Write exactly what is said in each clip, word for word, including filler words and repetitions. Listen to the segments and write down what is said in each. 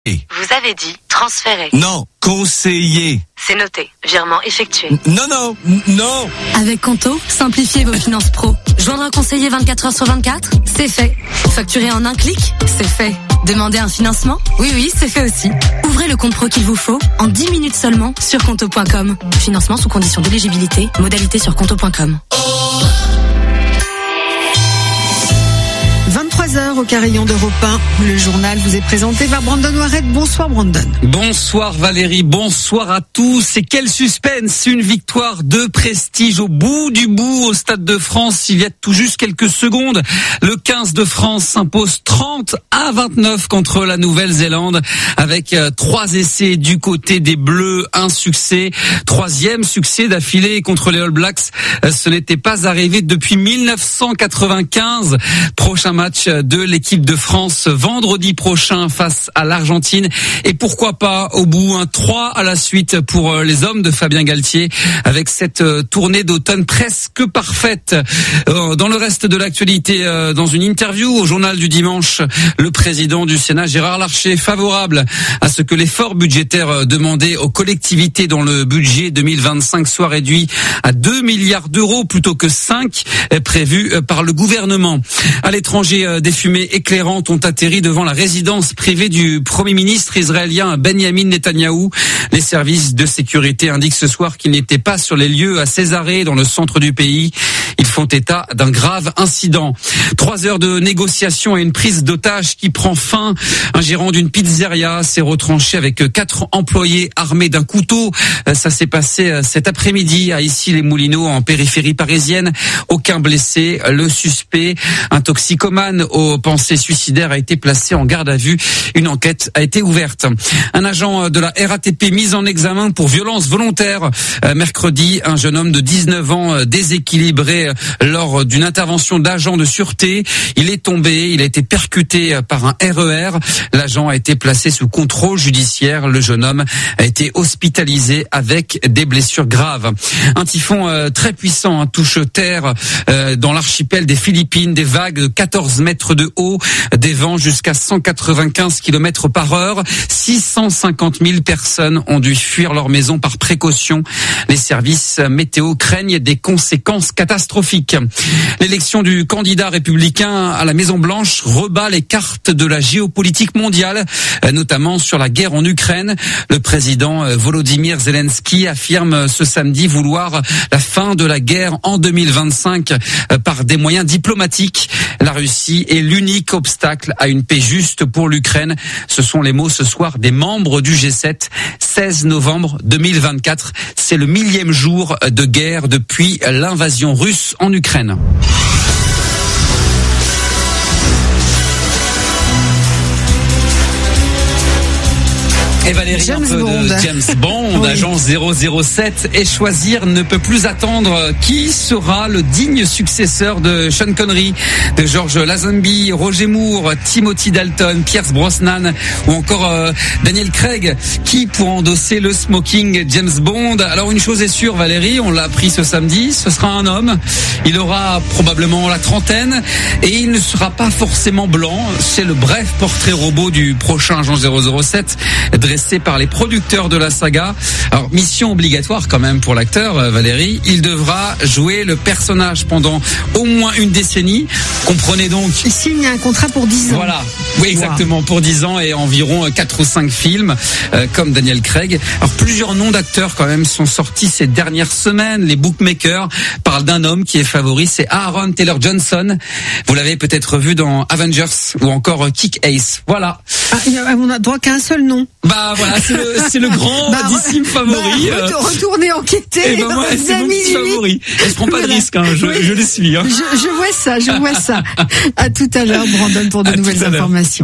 Vous avez dit transférer. Non, conseiller. C'est noté. Virement effectué. Non, non, non. Avec Conto, simplifiez vos finances pro. Joindre un conseiller vingt-quatre heures sur vingt-quatre, c'est fait. Facturer en un clic, c'est fait. Demander un financement? Oui, oui, c'est fait aussi. Ouvrez le compte pro qu'il vous faut en dix minutes seulement sur conto point com. Financement sous condition d'éligibilité. Modalité sur conto point com. vingt-trois heures au carillon d'Europe un. Le journal vous est présenté par Brandon Warret. Bonsoir Brandon. Bonsoir Valérie, bonsoir à tous. Et quel suspense, une victoire de prestige au bout du bout au Stade de France. Il y a tout juste quelques secondes, le quinze de France s'impose trente à vingt-neuf contre la Nouvelle-Zélande avec euh, trois essais du côté des Bleus, un succès, troisième succès d'affilée contre les All Blacks. Euh, ce n'était pas arrivé depuis mille neuf cent quatre-vingt-quinze. Prochain match de l'équipe de France vendredi prochain face à l'Argentine, et pourquoi pas au bout un trois à la suite pour les hommes de Fabien Galtier avec cette tournée d'automne presque parfaite. Dans le reste de l'actualité, dans une interview au journal du dimanche, le président du Sénat Gérard Larcher, favorable à ce que l'effort budgétaire demandé aux collectivités dans le budget deux mille vingt-cinq soit réduit à deux milliards d'euros plutôt que cinq prévus par le gouvernement. À l'étranger, des fumées éclairantes ont atterri devant la résidence privée du Premier ministre israélien Benjamin Netanyahou. Les services de sécurité indiquent ce soir qu'ils n'étaient pas sur les lieux à Césarée, dans le centre du pays. Ils font état d'un grave incident. Trois heures de négociations et une prise d'otage qui prend fin. Un gérant d'une pizzeria s'est retranché avec quatre employés armés d'un couteau. Ça s'est passé cet après-midi à Issy-les-Moulineaux, en périphérie parisienne. Aucun blessé. Le suspect, un toxicomane aux pensées suicidaires, a été placé en garde à vue. Une enquête a été ouverte. Un agent de la R A T P mis en examen pour violence volontaire. Mercredi, un jeune homme de dix-neuf ans déséquilibré lors d'une intervention d'agent de sûreté. Il est tombé, il a été percuté par un R E R. L'agent a été placé sous contrôle judiciaire. Le jeune homme a été hospitalisé avec des blessures graves. Un typhon très puissant touche terre dans l'archipel des Philippines. Des vagues de quatorze mètres de haut, des vents jusqu'à cent quatre-vingt-quinze kilomètres par heure. six cent cinquante mille personnes ont dû fuir leur maison par précaution. Les services météo craignent des conséquences catastrophiques. L'élection du candidat républicain à la Maison-Blanche rebat les cartes de la géopolitique mondiale, notamment sur la guerre en Ukraine. Le président Volodymyr Zelensky affirme ce samedi vouloir la fin de la guerre en deux mille vingt-cinq par des moyens diplomatiques. La Russie est l'unique obstacle à une paix juste pour l'Ukraine. Ce sont les mots ce soir des membres du G sept. seize novembre deux mille vingt-quatre, c'est le millième jour de guerre depuis l'invasion russe en Ukraine. Et Valérie, James un peu Bond. de James Bond, oui. Agent zéro zéro sept, et choisir ne peut plus attendre. Qui sera le digne successeur de Sean Connery, de George Lazenby, Roger Moore, Timothy Dalton, Pierce Brosnan ou encore euh, Daniel Craig? Qui pourra endosser le smoking James Bond? Alors une chose est sûre, Valérie, on l'a appris ce samedi, ce sera un homme. Il aura probablement la trentaine et il ne sera pas forcément blanc. C'est le bref portrait robot du prochain Agent zéro zéro sept, dressé par les producteurs de la saga. Alors, mission obligatoire quand même pour l'acteur, Valérie. Il devra jouer le personnage pendant au moins une décennie. Comprenez donc. Il signe un contrat pour dix ans. Voilà. Oui, exactement. Wow. Pour dix ans et environ quatre ou cinq films, euh, comme Daniel Craig. Alors, plusieurs noms d'acteurs quand même sont sortis ces dernières semaines. Les bookmakers parlent d'un homme qui est favori, c'est Aaron Taylor Johnson. Vous l'avez peut-être vu dans Avengers ou encore Kick-Ace. Voilà. Ah, on a droit qu'à un seul nom. Bah voilà, c'est le, c'est le grand bah, dissime favori. Bah, retournez enquêter. Et bah moi, c'est mon petit favori. Et je prends pas de risque, hein, je, oui. je le suis. Hein. Je, je vois ça, je vois ça. À tout à l'heure, Brandon, pour de à nouvelles informations.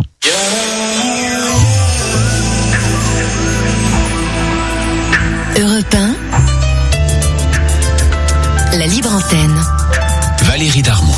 Europe un, la libre antenne. Valérie Darmon.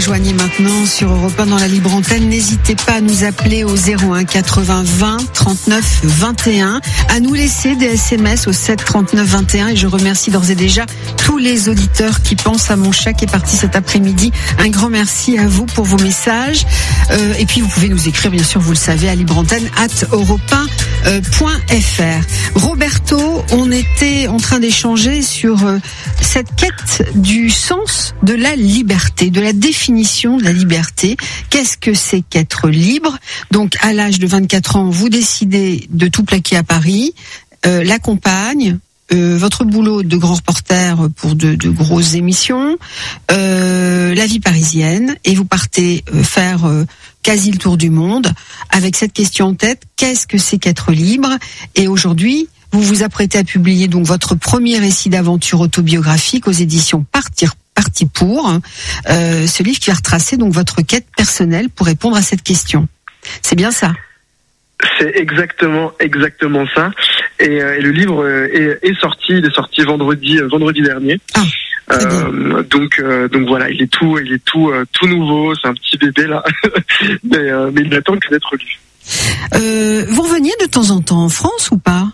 rejoignez maintenant sur Europe un dans la libre antenne, n'hésitez pas à nous appeler au zéro un quatre-vingts vingt trente-neuf vingt et un, à nous laisser des S M S au sept trente-neuf vingt et un, et je remercie d'ores et déjà tous les auditeurs qui pensent à mon chat qui est parti cet après-midi. Un grand merci à vous pour vos messages. Euh, et puis vous pouvez nous écrire, bien sûr, vous le savez, à libreantenne arobase europe un point f r. Roberto, on était en train d'échanger sur euh, cette quête du sens de la liberté, de la définition de la liberté. Qu'est-ce que c'est qu'être libre? Donc, à l'âge de vingt-quatre ans, vous décidez de tout plaquer à Paris, euh, la compagne, euh, votre boulot de grand reporter pour de, de grosses émissions, euh, la vie parisienne, et vous partez euh, faire euh, quasi le tour du monde avec cette question en tête: qu'est-ce que c'est qu'être libre? Et aujourd'hui, vous vous apprêtez à publier donc votre premier récit d'aventure autobiographique aux éditions Partir Parti pour, euh, ce livre qui va retracer donc votre quête personnelle pour répondre à cette question. C'est bien ça? C'est exactement, exactement ça. Et, euh, et le livre est, est sorti, il est sorti vendredi, vendredi dernier. Ah. Euh, donc, euh, donc voilà, il est tout, il est tout, euh, tout nouveau. C'est un petit bébé là, mais, euh, mais il n'attend que d'être lu. Euh, vous reveniez de temps en temps en France ou pas?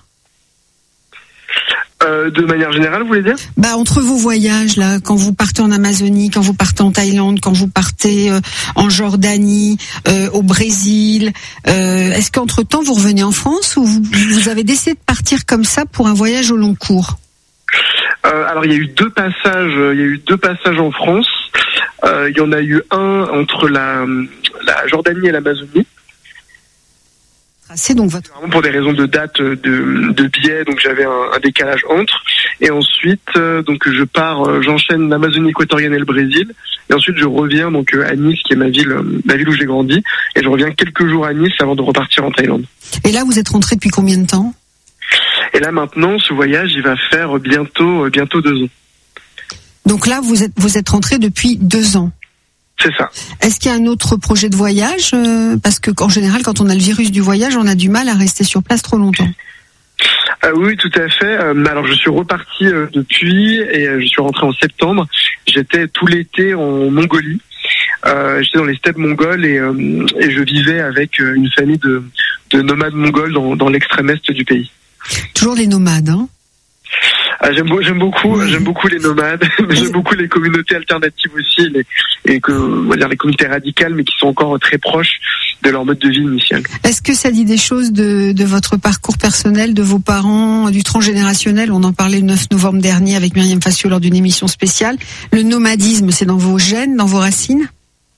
Euh, de manière générale, vous voulez dire? Bah, entre vos voyages là, quand vous partez en Amazonie, quand vous partez en Thaïlande, quand vous partez euh, en Jordanie, euh, au Brésil, euh, est-ce qu'entre temps vous revenez en France ou vous, vous avez décidé de partir comme ça pour un voyage au long cours? Euh, alors il y a eu deux passages, il y a eu deux passages en France. Euh, il y en a eu un entre la, la Jordanie et l'Amazonie. C'est donc votre... Vraiment pour des raisons de date, de, de billets, donc j'avais un, un décalage entre. Et ensuite, euh, donc je pars, euh, j'enchaîne l'Amazonie équatorienne et le Brésil. Et ensuite, je reviens donc euh, à Nice, qui est ma ville, euh, la ville où j'ai grandi. Et je reviens quelques jours à Nice avant de repartir en Thaïlande. Et là, vous êtes rentré depuis combien de temps? Et là maintenant, ce voyage, il va faire bientôt, euh, bientôt deux ans. Donc là, vous êtes, vous êtes rentré depuis deux ans. C'est ça. Est-ce qu'il y a un autre projet de voyage? euh, Parce que en général, quand on a le virus du voyage, on a du mal à rester sur place trop longtemps. Euh, oui, tout à fait. Euh, alors, je suis reparti euh, depuis et euh, je suis rentré en septembre. J'étais tout l'été en Mongolie. Euh, j'étais dans les steppes mongoles et, euh, et je vivais avec euh, une famille de, de nomades mongols dans, dans l'extrême est du pays. Toujours les nomades, hein? Ah, j'aime, j'aime beaucoup, oui. j'aime beaucoup les nomades, mais j'aime beaucoup les communautés alternatives aussi, les, et que, on va dire les communautés radicales, mais qui sont encore très proches de leur mode de vie initial. Est-ce que ça dit des choses de, de votre parcours personnel, de vos parents, du transgénérationnel? On en parlait le neuf novembre dernier avec Myriam Fassio lors d'une émission spéciale. Le nomadisme, c'est dans vos gènes, dans vos racines?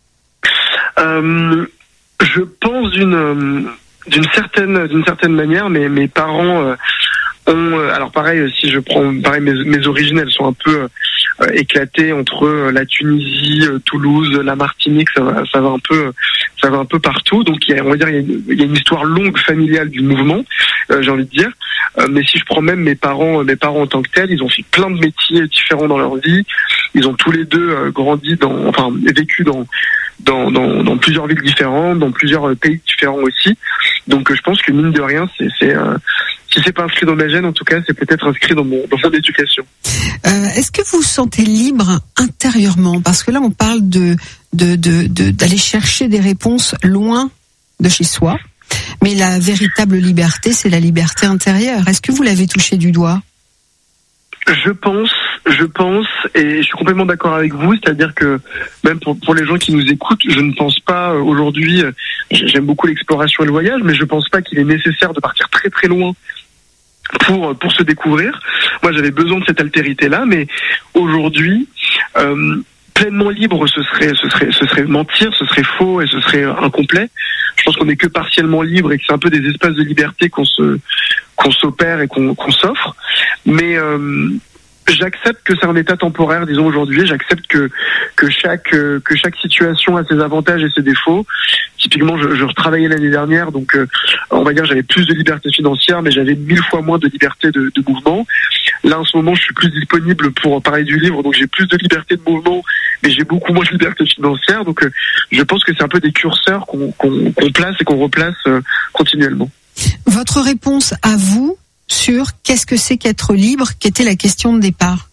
euh, Je pense d'une, d'une certaine, d'une certaine manière, mais mes parents. Euh, On, alors pareil, si je prends pareil mes, mes origines, elles sont un peu euh, éclatées entre euh, la Tunisie, euh, Toulouse, la Martinique, ça va, ça va un peu, ça va un peu partout. Donc il y a, on va dire, il y a une, il y a une histoire longue familiale du mouvement, euh, j'ai envie de dire. Euh, mais si je prends même mes parents, mes parents en tant que tels, ils ont fait plein de métiers différents dans leur vie. Ils ont tous les deux euh, grandi dans, enfin vécu dans, dans, dans, dans plusieurs villes différentes, dans plusieurs pays différents aussi. Donc euh, je pense que mine de rien, c'est, c'est euh, si c'est pas inscrit dans ma gène, en tout cas, c'est peut-être inscrit dans mon, dans mon éducation. Euh, est-ce que vous vous sentez libre intérieurement? Parce que là, on parle de, de, de, de, d'aller chercher des réponses loin de chez soi. Mais la véritable liberté, c'est la liberté intérieure. Est-ce que vous l'avez touché du doigt? Je pense, je pense, et je suis complètement d'accord avec vous, c'est-à-dire que même pour, pour les gens qui nous écoutent, je ne pense pas aujourd'hui, j'aime beaucoup l'exploration et le voyage, mais je ne pense pas qu'il est nécessaire de partir très très loin pour pour se découvrir. Moi, j'avais besoin de cette altérité-là, mais aujourd'hui, euh, pleinement libre, ce serait ce serait ce serait mentir, ce serait faux et ce serait incomplet. Je pense qu'on n'est que partiellement libre et que c'est un peu des espaces de liberté qu'on se qu'on s'opère et qu'on, qu'on s'offre. Mais euh, j'accepte que c'est un état temporaire, disons aujourd'hui. J'accepte que que chaque euh, que chaque situation a ses avantages et ses défauts. Typiquement, je, je retravaillais l'année dernière, donc euh, on va dire j'avais plus de liberté financière, mais j'avais mille fois moins de liberté de, de mouvement. Là, en ce moment, je suis plus disponible pour parler du livre, donc j'ai plus de liberté de mouvement, mais j'ai beaucoup moins de liberté financière. Donc, euh, je pense que c'est un peu des curseurs qu'on, qu'on, qu'on place et qu'on replace euh, continuellement. Votre réponse à vous sur qu'est-ce que c'est qu'être libre, qui était la question de départ?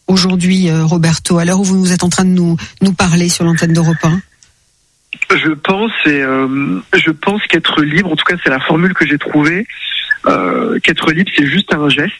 aujourd'hui, euh, Roberto, à l'heure où vous nous êtes en train de nous, nous parler sur l'antenne d'Europe un? Je pense, et euh, je pense qu'être libre, en tout cas c'est la formule que j'ai trouvée, euh, qu'être libre c'est juste un geste.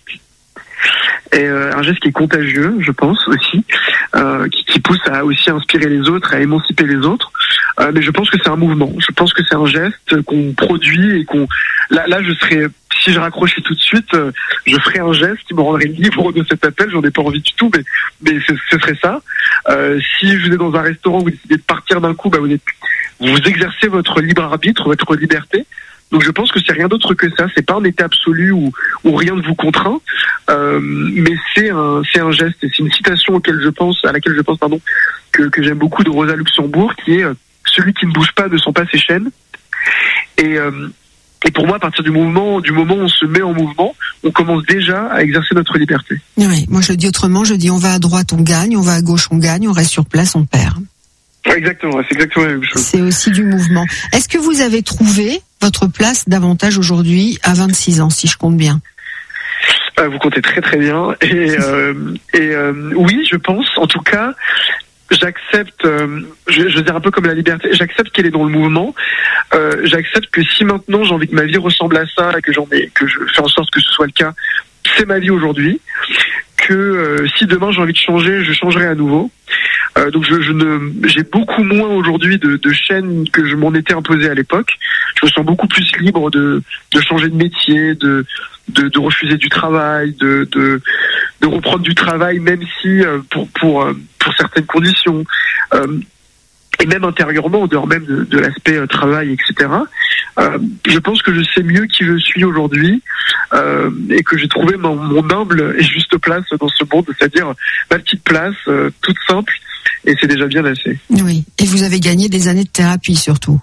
Et euh, un geste qui est contagieux, je pense aussi, euh, qui, qui pousse à aussi inspirer les autres, à émanciper les autres. Euh, mais je pense que c'est un mouvement. Je pense que c'est un geste qu'on produit et qu'on. Là, là, je serais. Si je raccrochais tout de suite, euh, je ferais un geste qui me rendrait libre de cet appel. J'en ai pas envie du tout, mais mais ce, ce serait ça. Euh, si vous êtes dans un restaurant, vous décidez de partir d'un coup, bah vous êtes, vous exercez votre libre arbitre, votre liberté. Donc je pense que c'est rien d'autre que ça. C'est pas un état absolu où, où rien ne vous contraint, euh, mais c'est un c'est un geste. Et c'est une citation auquel je pense, à laquelle je pense pardon, que que j'aime beaucoup de Rosa Luxembourg, qui est euh, celui qui ne bouge pas ne sent pas ses chaînes. Et euh, et pour moi, à partir du mouvement, du moment où on se met en mouvement, on commence déjà à exercer notre liberté. Oui, moi je le dis autrement. Je dis on va à droite, on gagne, on va à gauche, on gagne, on reste sur place, on perd. Exactement, c'est exactement la même chose. C'est aussi du mouvement. Est-ce que vous avez trouvé votre place davantage aujourd'hui à vingt-six ans, si je compte bien? euh, Vous comptez très très bien. Et, euh, et euh, oui, je pense, en tout cas, j'accepte, euh, je, je veux dire un peu comme la liberté, j'accepte qu'elle est dans le mouvement. Euh, j'accepte que si maintenant j'ai envie que ma vie ressemble à ça, et que j'en ai, que je fais en sorte que ce soit le cas, c'est ma vie aujourd'hui. Que euh, si demain j'ai envie de changer, je changerai à nouveau. Euh, donc je, je ne, j'ai beaucoup moins aujourd'hui de, de chaînes que je m'en étais imposé à l'époque. Je me sens beaucoup plus libre de, de changer de métier, de, de, de refuser du travail, de, de, de reprendre du travail, même si euh, pour pour euh, pour certaines conditions. Euh, et même intérieurement, en dehors même de, de l'aspect euh, travail, et cetera. Euh, je pense que je sais mieux qui je suis aujourd'hui euh, et que j'ai trouvé mon, mon humble et juste place dans ce monde, c'est-à-dire ma petite place, euh, toute simple, et c'est déjà bien assez. Oui, et vous avez gagné des années de thérapie surtout.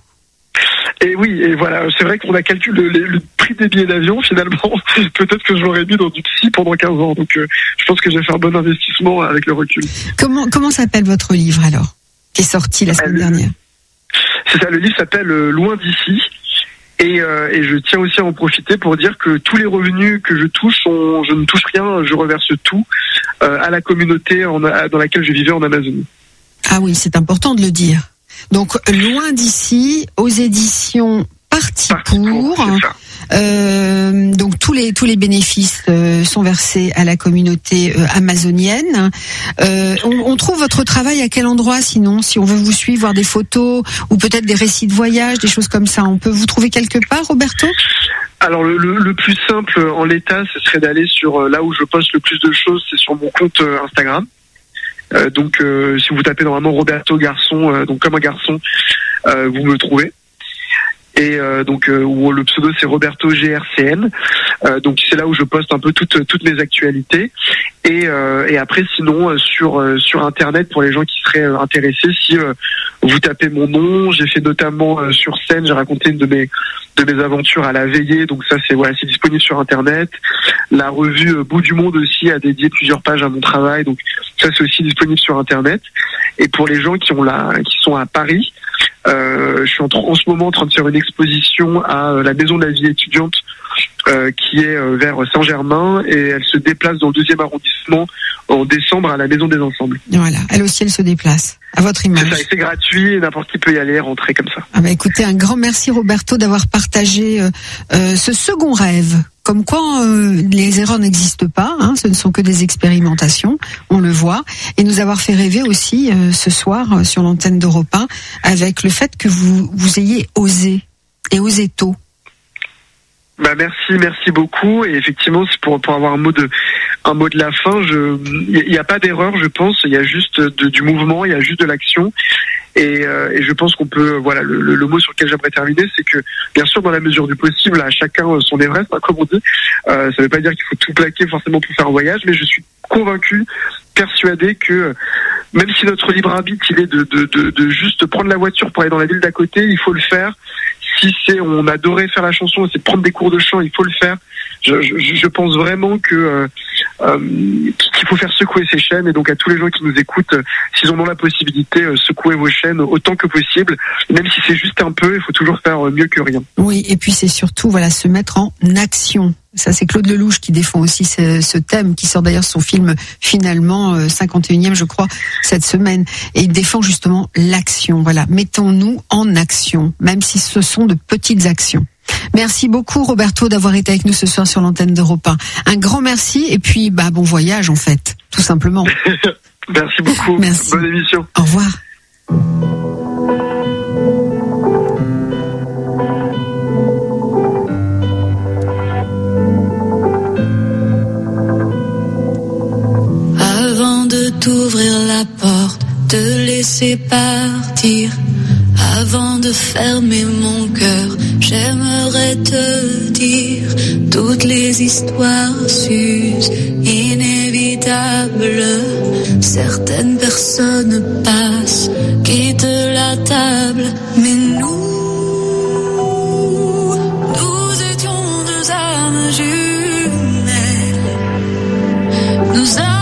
Et oui, et voilà, c'est vrai qu'on a calculé le, le, le prix des billets d'avion, finalement, peut-être que je l'aurais mis dans du psy pendant quinze ans, donc euh, je pense que j'ai fait un bon investissement avec le recul. Comment, comment s'appelle votre livre alors, qui est sorti la semaine euh, dernière? C'est ça, le livre s'appelle euh, Loin d'ici. Et, euh, et je tiens aussi à en profiter pour dire que tous les revenus que je touche, sont, je ne touche rien, je reverse tout euh, à la communauté en, dans laquelle je vivais en Amazonie. Ah oui, c'est important de le dire. Donc, Loin d'ici, aux éditions Parti, Parti pour. pour euh, donc tous les tous les bénéfices euh, sont versés à la communauté euh, amazonienne. Euh, on, on trouve votre travail à quel endroit sinon, si on veut vous suivre, voir des photos ou peut-être des récits de voyage, des choses comme ça. On peut vous trouver quelque part, Roberto? Alors le, le, le plus simple en l'état, ce serait d'aller sur euh, là où je poste le plus de choses, c'est sur mon compte euh, Instagram. Euh, donc euh, si vous tapez normalement Roberto Garçon, euh, donc comme un garçon, euh, vous me trouvez. Et euh, donc euh, où le pseudo c'est Roberto G R C N. Euh, donc c'est là où je poste un peu toutes toutes mes actualités. Et euh, et après sinon euh, sur euh, sur internet pour les gens qui seraient euh, intéressés, si euh, vous tapez mon nom, j'ai fait notamment euh, sur scène, j'ai raconté une de mes de mes aventures à la veillée. Donc ça c'est voilà, c'est disponible sur internet. La revue euh, Bout du Monde aussi a dédié plusieurs pages à mon travail. Donc ça c'est aussi disponible sur internet. Et pour les gens qui ont la qui sont à Paris, Euh, je suis en, en ce moment en train de faire une exposition à euh, la Maison de la Vie étudiante euh, qui est euh, vers Saint-Germain et elle se déplace dans le deuxième arrondissement en décembre à la Maison des Ensembles. Voilà, elle aussi elle se déplace, à votre image. C'est ça, et c'est gratuit et n'importe qui peut y aller, rentrer comme ça. Ah bah écoutez, un grand merci Roberto d'avoir partagé euh, euh, ce second rêve. Comme quoi, euh, les erreurs n'existent pas, hein, ce ne sont que des expérimentations, on le voit, et nous avoir fait rêver aussi euh, ce soir euh, sur l'antenne d'Europe un avec le fait que vous vous ayez osé et osé tôt. Bah merci, merci beaucoup. Et effectivement, c'est pour pour avoir un mot de un mot de la fin. Je, il n'y a pas d'erreur, je pense. Il y a juste de, du mouvement, il y a juste de l'action. Et, euh, et je pense qu'on peut, voilà, le, le, le mot sur lequel j'aimerais terminer, c'est que, bien sûr, dans la mesure du possible, à chacun son Everest, hein, comme on dit. Euh, ça ne veut pas dire qu'il faut tout plaquer forcément pour faire un voyage, mais je suis convaincu, persuadé que même si notre libre arbitre, il est de, de, de, de juste prendre la voiture pour aller dans la ville d'à côté, il faut le faire. Si c'est, on adorait faire la chanson, c'est de prendre des cours de chant, il faut le faire. Je, je, je pense vraiment que euh, euh, qu'il faut faire secouer ces chaînes, et donc à tous les gens qui nous écoutent, euh, s'ils en ont la possibilité, euh, secouez vos chaînes autant que possible. Même si c'est juste un peu, il faut toujours faire euh, mieux que rien. Oui, et puis c'est surtout voilà se mettre en action. Ça, c'est Claude Lelouch qui défend aussi ce, ce thème, qui sort d'ailleurs son film finalement euh, cinquante et unième, je crois, cette semaine. Et il défend justement l'action. Voilà, mettons-nous en action, même si ce sont de petites actions. Merci beaucoup Roberto d'avoir été avec nous ce soir sur l'antenne d'Europe un. Un grand merci et puis bah bon voyage en fait, tout simplement. Merci beaucoup. Merci. Bonne émission. Au revoir. T'ouvrir la porte, te laisser partir. Avant de fermer mon cœur, j'aimerais te dire toutes les histoires s'usent, inévitables. Certaines personnes passent, quittent la table, mais nous, nous étions deux âmes jumelles. Nous avons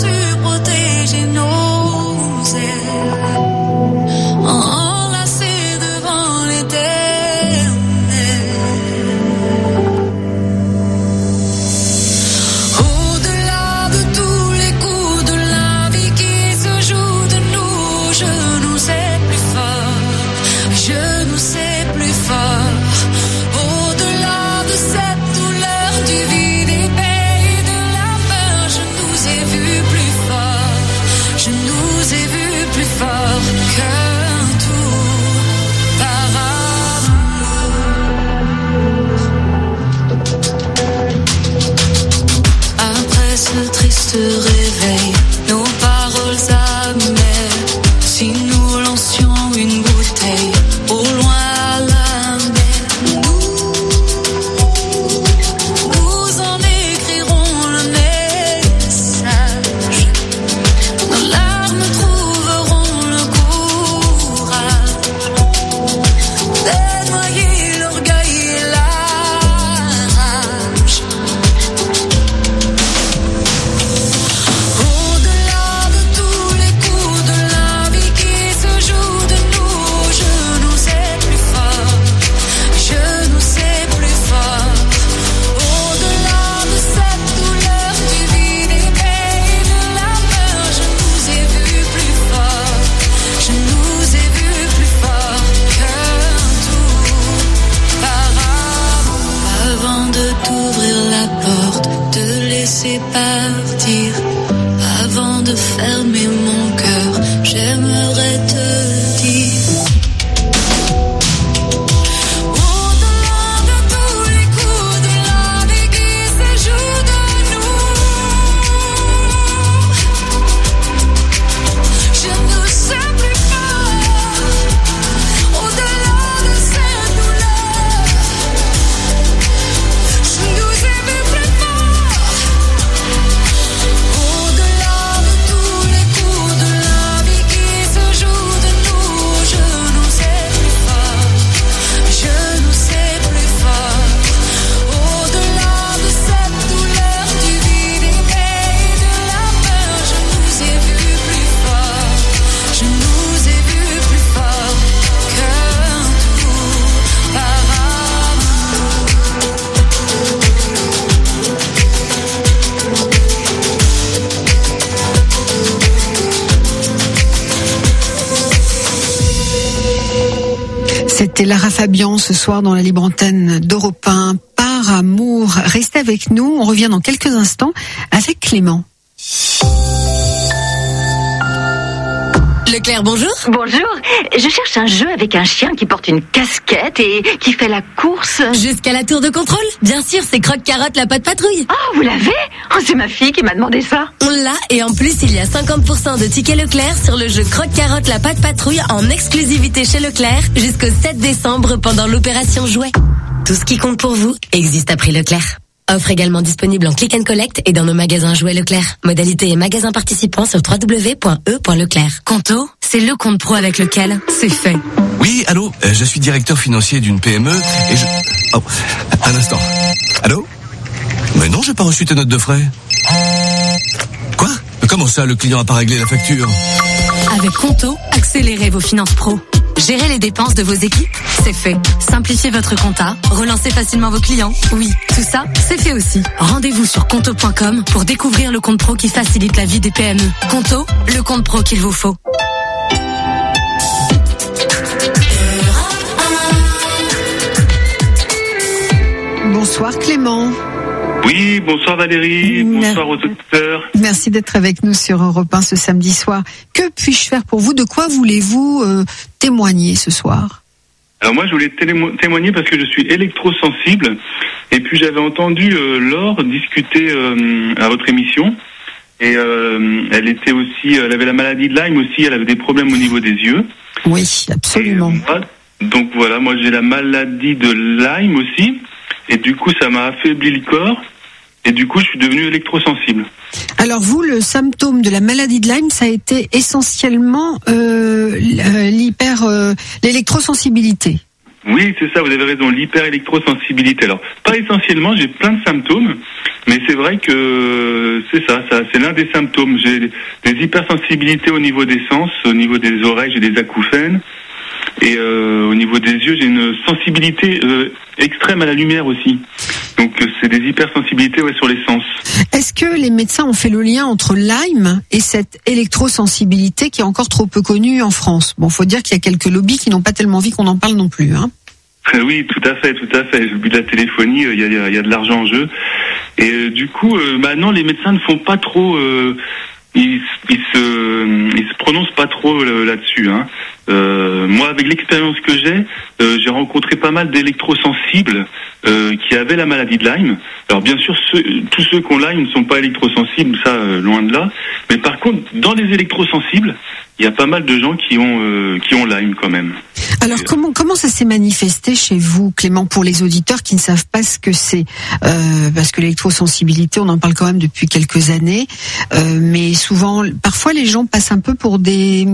se réveille, nos paroles amères. Si nous lancions une bouteille au loin à la mer, nous, nous en écrirons le message. Nos larmes trouveront le courage de noyer l'orgueil et la rage. Laisser partir avant de fermer mon cœur, j'aimerais te dire. C'était Lara Fabian ce soir dans la libre antenne d'Europe un. Par amour. Restez avec nous, on revient dans quelques instants avec Clément. Leclerc, bonjour. Bonjour, je cherche un jeu avec un chien qui porte une casquette et qui fait la course. Jusqu'à la tour de contrôle. Bien sûr, c'est Croque-Carotte la patte patrouille. Oh, vous l'avez? Oh, c'est ma fille qui m'a demandé ça. On l'a, et en plus, il y a cinquante pour cent de tickets Leclerc sur le jeu Croque-Carotte la patte patrouille en exclusivité chez Leclerc jusqu'au sept décembre pendant l'opération Jouet. Tout ce qui compte pour vous existe à prix Leclerc. Offre également disponible en click and collect et dans nos magasins Jouets Leclerc. Modalité et magasins participants sur w w w point e point leclerc. Conto, c'est le compte pro avec lequel c'est fait. Oui, allô, euh, je suis directeur financier d'une P M E et je... Oh, un instant. Allô? Mais non, j'ai pas reçu tes notes de frais. Quoi? Comment ça, le client a pas réglé la facture? Avec Conto, accélérez vos finances pro. Gérer les dépenses de vos équipes, c'est fait. Simplifiez votre compta, relancez facilement vos clients. Oui, tout ça, c'est fait aussi. Rendez-vous sur conto point com pour découvrir le compte pro qui facilite la vie des P M E. Conto, le compte pro qu'il vous faut. Bonsoir Clément. Oui, bonsoir Valérie, bonsoir aux auditeurs. Merci d'être avec nous sur Europe un ce samedi soir. Que puis-je faire pour vous? De quoi voulez-vous euh, témoigner ce soir? Alors moi je voulais témo- témoigner parce que je suis électrosensible et puis j'avais entendu euh, Laure discuter euh, à votre émission et euh, elle était aussi, elle avait la maladie de Lyme aussi, elle avait des problèmes au niveau des yeux. Oui, absolument. Et, euh, moi, donc voilà, moi j'ai la maladie de Lyme aussi et du coup ça m'a affaibli le corps. Et du coup, je suis devenu électrosensible. Alors vous, le symptôme de la maladie de Lyme, ça a été essentiellement euh, l'hyper, euh, l'électrosensibilité. Oui, c'est ça, vous avez raison, l'hyper-électrosensibilité. Alors, pas essentiellement, j'ai plein de symptômes, mais c'est vrai que c'est ça, ça c'est l'un des symptômes. J'ai des hypersensibilités au niveau des sens, au niveau des oreilles, j'ai des acouphènes. Et euh, au niveau des yeux, j'ai une sensibilité euh, extrême à la lumière aussi. Donc euh, c'est des hypersensibilités ouais, sur les sens. Est-ce que les médecins ont fait le lien entre Lyme et cette électrosensibilité qui est encore trop peu connue en France? Bon, faut dire qu'il y a quelques lobbies qui n'ont pas tellement envie qu'on en parle non plus, hein. Oui, tout à fait, tout à fait. Le but de la téléphonie, il y a, il y a de l'argent en jeu. Et euh, du coup, euh, maintenant, les médecins ne font pas trop... Euh, ils, ils, se, ils se prononcent pas trop euh, là-dessus, hein. Euh, moi, avec l'expérience que j'ai, euh, j'ai rencontré pas mal d'électrosensibles euh, qui avaient la maladie de Lyme. Alors bien sûr, ceux, tous ceux qui ont Lyme ne sont pas électrosensibles, ça, euh, loin de là. Mais par contre, dans les électrosensibles, il y a pas mal de gens qui ont euh, qui ont Lyme quand même. Alors Et, comment comment ça s'est manifesté chez vous, Clément, pour les auditeurs qui ne savent pas ce que c'est, euh, parce que l'électrosensibilité, on en parle quand même depuis quelques années, euh, mais souvent, parfois les gens passent un peu pour des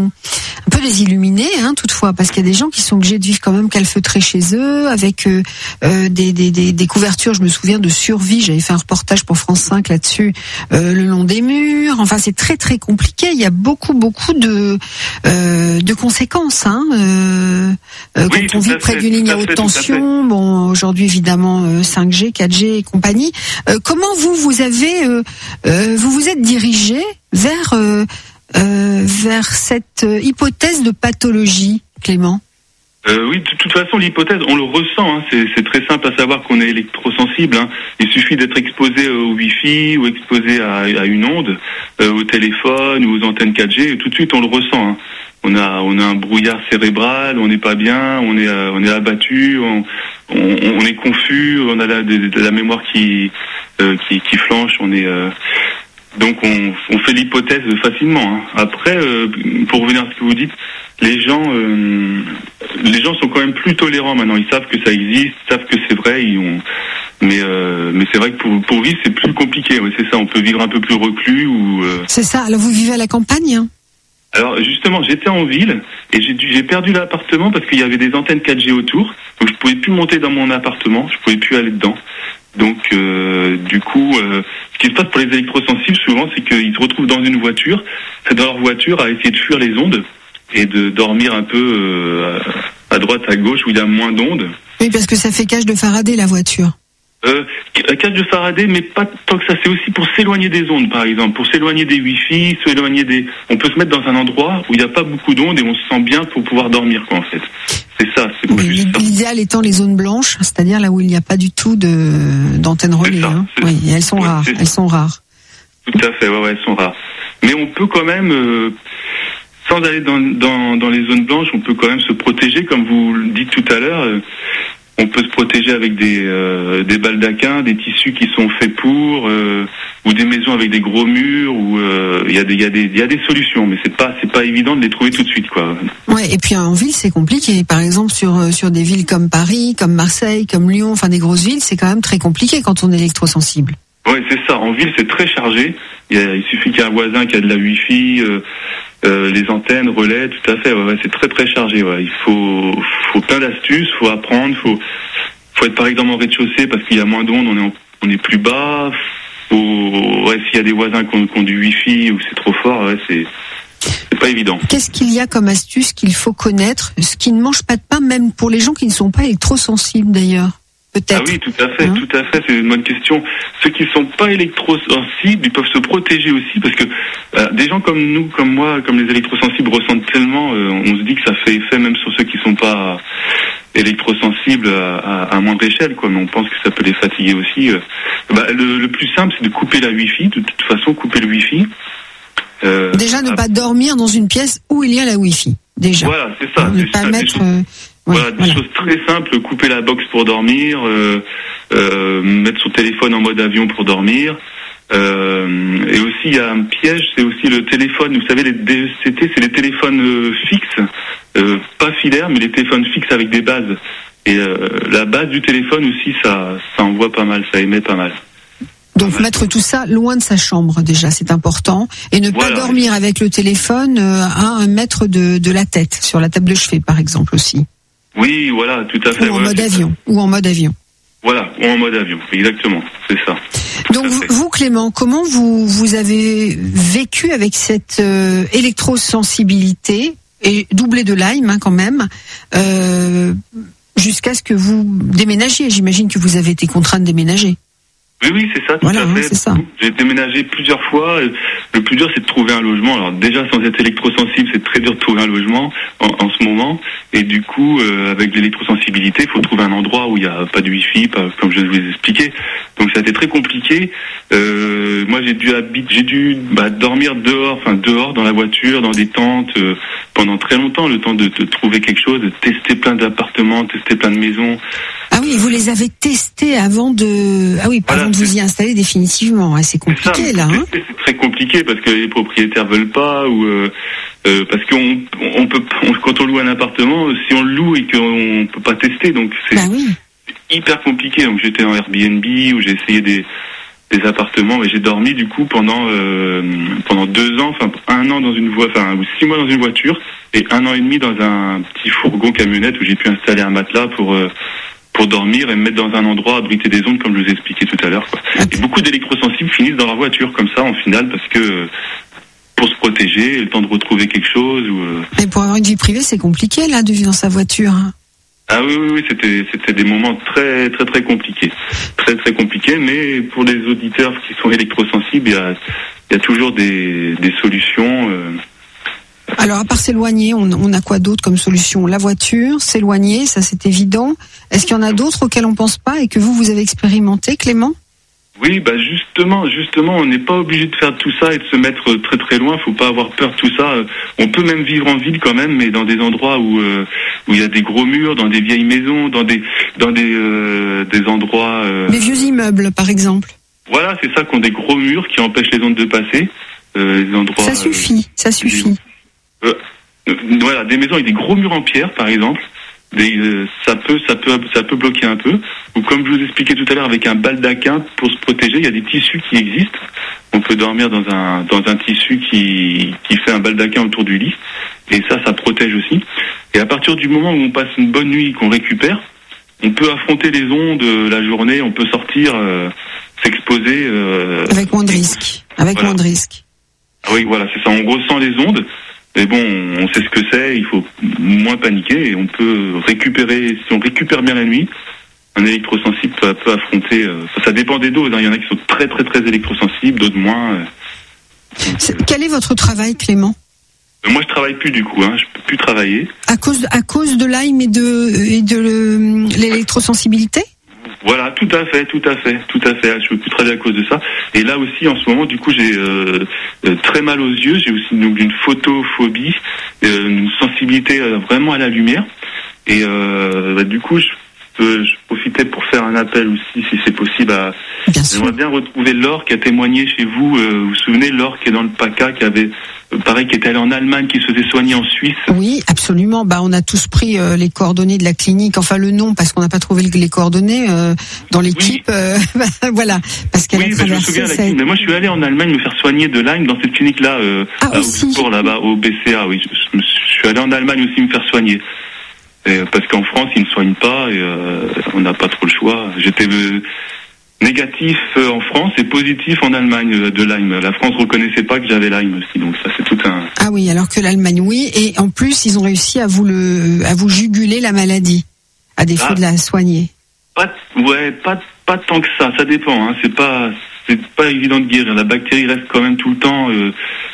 un peu des illuminés, hein, toutefois, parce qu'il y a des gens qui sont obligés de vivre quand même calfeutrés chez eux, avec euh, euh, des, des, des, des couvertures. Je me souviens de Survie, j'avais fait un reportage pour France cinq là-dessus, euh, le long des murs. Enfin, c'est très très compliqué. Il y a beaucoup beaucoup de euh, de conséquences, hein. Euh, euh, Oui, quand on tout vit à près fait, d'une tout ligne à à haute fait, tout à tension, bon, aujourd'hui évidemment euh, cinq G, quatre G et compagnie. Euh, comment vous vous avez euh, euh, vous vous êtes dirigé vers euh, euh, vers cette euh, hypothèse de pathologie, Clément? Euh, oui, de toute façon, l'hypothèse, on le ressent. Hein, c'est, c'est très simple à savoir qu'on est électrosensible. Hein. Il suffit d'être exposé au Wi-Fi ou exposé à, à une onde, euh, au téléphone ou aux antennes quatre G. Et tout de suite, on le ressent. Hein. On a, on a un brouillard cérébral, on n'est pas bien, on est, euh, on est abattu, on, on, on est confus, on a la, de, de la mémoire qui, euh, qui, qui flanche. On est euh, donc on, on fait l'hypothèse facilement. Hein. Après, euh, pour revenir à ce que vous dites. Les gens, euh, les gens sont quand même plus tolérants maintenant. Ils savent que ça existe, ils savent que c'est vrai. Ils ont... Mais, euh, mais c'est vrai que pour, pour vivre, c'est plus compliqué. Ouais, c'est ça. On peut vivre un peu plus reclus ou. Euh... C'est ça. Alors vous vivez à la campagne, hein? Alors justement, j'étais en ville et j'ai, dû, j'ai perdu l'appartement parce qu'il y avait des antennes quatre G autour. Donc je pouvais plus monter dans mon appartement. Je pouvais plus aller dedans. Donc euh, du coup, euh, ce qui se passe pour les électrosensibles souvent, c'est qu'ils se retrouvent dans une voiture. C'est dans leur voiture à essayer de fuir les ondes. Et de dormir un peu euh, à droite, à gauche, où il y a moins d'ondes. Oui, parce que ça fait cage de Faraday, la voiture. Euh, cage de Faraday, mais pas tant que ça. C'est aussi pour s'éloigner des ondes, par exemple. Pour s'éloigner des Wi-Fi, s'éloigner des... On peut se mettre dans un endroit où il n'y a pas beaucoup d'ondes et on se sent bien pour pouvoir dormir, quoi, en fait. C'est ça, c'est oui, juste ça. L'idéal étant les zones blanches, c'est-à-dire là où il n'y a pas du tout de, d'antennes relais. Hein. Oui, et elles sont ouais, rares, elles sont rares. Tout à fait, ouais, ouais, elles sont rares. Mais on peut quand même... Euh, Sans aller dans, dans, dans les zones blanches, on peut quand même se protéger, comme vous le dites tout à l'heure. Euh, on peut se protéger avec des, euh, des baldaquins, des tissus qui sont faits pour, euh, ou des maisons avec des gros murs. Ou il euh, y a des il y a des il y a des solutions, mais c'est pas c'est pas évident de les trouver tout de suite, quoi. Ouais, et puis en ville c'est compliqué. Par exemple sur sur des villes comme Paris, comme Marseille, comme Lyon, enfin des grosses villes, c'est quand même très compliqué quand on est électrosensible. Ouais, c'est ça. En ville, c'est très chargé. Il, y a, il suffit qu'il y ait un voisin qui a de la Wi-Fi. Euh, Euh, les antennes, relais, tout à fait. Ouais, ouais, c'est très très chargé. Ouais. Il faut, faut plein d'astuces, faut apprendre, faut, faut être par exemple en rez-de-chaussée parce qu'il y a moins d'ondes, on est, en, on est plus bas. Faut, ouais, s'il y a des voisins qui ont, qui ont du Wi-Fi ou c'est trop fort, ouais, c'est, c'est pas évident. Qu'est-ce qu'il y a comme astuce qu'il faut connaître, ce qui ne mange pas de pain, même pour les gens qui ne sont pas électrosensibles d'ailleurs? Peut-être. Ah oui, tout à fait, Hein tout à fait, c'est une bonne question. Ceux qui sont pas électrosensibles, ils peuvent se protéger aussi, parce que euh, des gens comme nous, comme moi, comme les électrosensibles ressentent tellement, euh, on se dit que ça fait effet même sur ceux qui sont pas électrosensibles à, à, à moindre échelle, quoi. Mais on pense que ça peut les fatiguer aussi. Euh. Bah, le, le plus simple, c'est de couper la Wi-Fi. De toute façon, couper le Wi-Fi. Euh, Déjà, ne à... pas dormir dans une pièce où il y a la Wi-Fi. Déjà. Voilà, c'est ça. Ne c'est pas ça, mettre. des choses, euh, voilà, ouais, des voilà. choses très simples. Couper la box pour dormir. Euh, euh, mettre son téléphone en mode avion pour dormir. Euh, et aussi, il y a un piège, c'est aussi le téléphone. Vous savez, les D E C T, c'est les téléphones euh, fixes, euh, pas filaires, mais les téléphones fixes avec des bases. Et euh, la base du téléphone aussi, ça, ça envoie pas mal, ça émet pas mal. Donc mettre tout ça loin de sa chambre déjà, c'est important. Et ne Voilà. pas dormir avec le téléphone euh, à un mètre de, de la tête, sur la table de chevet par exemple aussi. Oui, voilà, tout à fait. Ou en ouais, mode c'est ça. avion. Ou en mode avion. Voilà, ou en mode avion, exactement, c'est ça. Donc à vous, fait. vous, Clément, comment vous, vous avez vécu avec cette euh, électrosensibilité, et doublée de Lyme hein, quand même, euh, jusqu'à ce que vous déménagiez? J'imagine que vous avez été contraint de déménager. Oui, oui, c'est ça, tout Voilà, à hein, fait. c'est ça. J'ai déménagé plusieurs fois. Le plus dur, c'est de trouver un logement. Alors déjà, sans être électrosensible, c'est très dur de trouver un logement en, en ce moment. Et du coup, euh, avec l'électrosensibilité, il faut trouver un endroit où il n'y a pas de wifi, pas, comme je vous ai expliqué. Donc ça a été très compliqué. Euh, moi, j'ai dû habiter, j'ai dû bah, dormir dehors, enfin dehors, dans la voiture, dans des tentes, euh, pendant très longtemps, le temps de, de trouver quelque chose, de tester plein d'appartements, tester plein de maisons. Ah oui, vous les avez testés avant de, ah oui, Voilà, avant de vous y installer définitivement. Ouais, c'est C'est ça, compliqué mais là. Hein tester, c'est très compliqué parce que les propriétaires veulent pas ou euh, euh, parce qu'on on peut on, quand on loue un appartement, si on le loue et qu'on peut pas tester, donc c'est bah oui. hyper compliqué. Donc j'étais en Airbnb où j'ai essayé des des appartements et j'ai dormi du coup pendant euh, pendant deux ans, enfin un an dans une voiture, enfin ou six mois dans une voiture et un an et demi dans un petit fourgon camionnette où j'ai pu installer un matelas pour euh, pour dormir et me mettre dans un endroit abrité des ondes comme je vous ai expliqué tout à l'heure, quoi. Et beaucoup d'électrosensibles finissent dans leur voiture comme ça en finale parce que pour se protéger, le temps de retrouver quelque chose ou euh... Et pour avoir une vie privée, c'est compliqué là de vivre dans sa voiture. Hein. Ah oui, oui, oui, c'était, c'était des moments très, très, très compliqués. Très, très compliqués, mais pour les auditeurs qui sont électrosensibles, il y a, il y a toujours des, des solutions. Euh... Alors, à part s'éloigner, on, on a quoi d'autre comme solution? La voiture, s'éloigner, ça c'est évident. Est-ce qu'il y en a d'autres auxquels on pense pas et que vous, vous avez expérimenté, Clément? Oui, bah justement, justement, on n'est pas obligé de faire tout ça et de se mettre très très loin. Faut pas avoir peur de tout ça. On peut même vivre en ville quand même, mais dans des endroits où euh, où il y a des gros murs, dans des vieilles maisons, dans des dans des euh, des endroits. Euh... Des vieux immeubles, par exemple. Voilà, c'est ça, qui ont des gros murs qui empêchent les ondes de passer. Euh, des endroits. Ça suffit, euh, ça suffit. Euh, euh, voilà, des maisons avec des gros murs en pierre, par exemple. Des, euh, ça peut, ça peut, ça peut bloquer un peu. Ou comme je vous expliquais tout à l'heure, avec un baldaquin pour se protéger, il y a des tissus qui existent. On peut dormir dans un dans un tissu qui qui fait un baldaquin autour du lit, et ça, ça protège aussi. Et à partir du moment où on passe une bonne nuit, qu'on récupère, on peut affronter les ondes la journée, on peut sortir, euh, s'exposer. Euh, avec moins de risques. Avec voilà. moins de risques. Ah oui, voilà, c'est ça. On ressent les ondes. Mais bon, on sait ce que c'est, il faut moins paniquer et on peut récupérer, si on récupère bien la nuit, un électrosensible peut, peut affronter, euh, ça dépend des doses, hein. Il y en a qui sont très très très électrosensibles, d'autres moins. Euh. C'est, quel est votre travail, Clément? euh, Moi je travaille plus du coup, hein. Je peux plus travailler. À cause, à cause de Lyme et de, et de le, l'électrosensibilité? Voilà, tout à fait, tout à fait, tout à fait. Je peux plus travailler à cause de ça. Et là aussi, en ce moment, du coup, j'ai euh, euh, très mal aux yeux. J'ai aussi donc une photophobie, euh, une sensibilité euh, vraiment à la lumière. Et euh, bah, du coup, je peux je profitais pour faire un appel aussi, si c'est possible. À... Bien sûr. J'aimerais bien retrouver Laure qui a témoigné chez vous. Euh, vous vous souvenez, Laure qui est dans le PACA, qui avait euh, pareil, qui était allée en Allemagne, qui se faisait soigner en Suisse. Oui, absolument. Bah, on a tous pris euh, les coordonnées de la clinique, enfin le nom, parce qu'on n'a pas trouvé les coordonnées euh, dans l'équipe. Oui. Euh, voilà, parce qu'elle Oui, a mais je me traversé. souviens, la ça- clinique. Mais moi, je suis allé en Allemagne me faire soigner de Lyme dans cette clinique-là, euh, Ah, à aussi. Augsbourg, là-bas, au B C A. Oui, je, je me suis- je suis allé en Allemagne aussi me faire soigner. Et, parce qu'en France, ils ne soignent pas et euh, on n'a pas trop le choix. J'étais, euh, négatif euh, en France et positif en Allemagne euh, de Lyme. La France reconnaissait pas que j'avais Lyme aussi, donc ça c'est tout un... Ah oui, alors que l'Allemagne, oui, et en plus, ils ont réussi à vous le, à vous juguler la maladie, à défaut Ah. de la soigner. Pas, ouais, pas, pas tant que ça, ça dépend, hein. C'est pas, c'est pas évident de guérir. La bactérie reste quand même tout le temps, euh,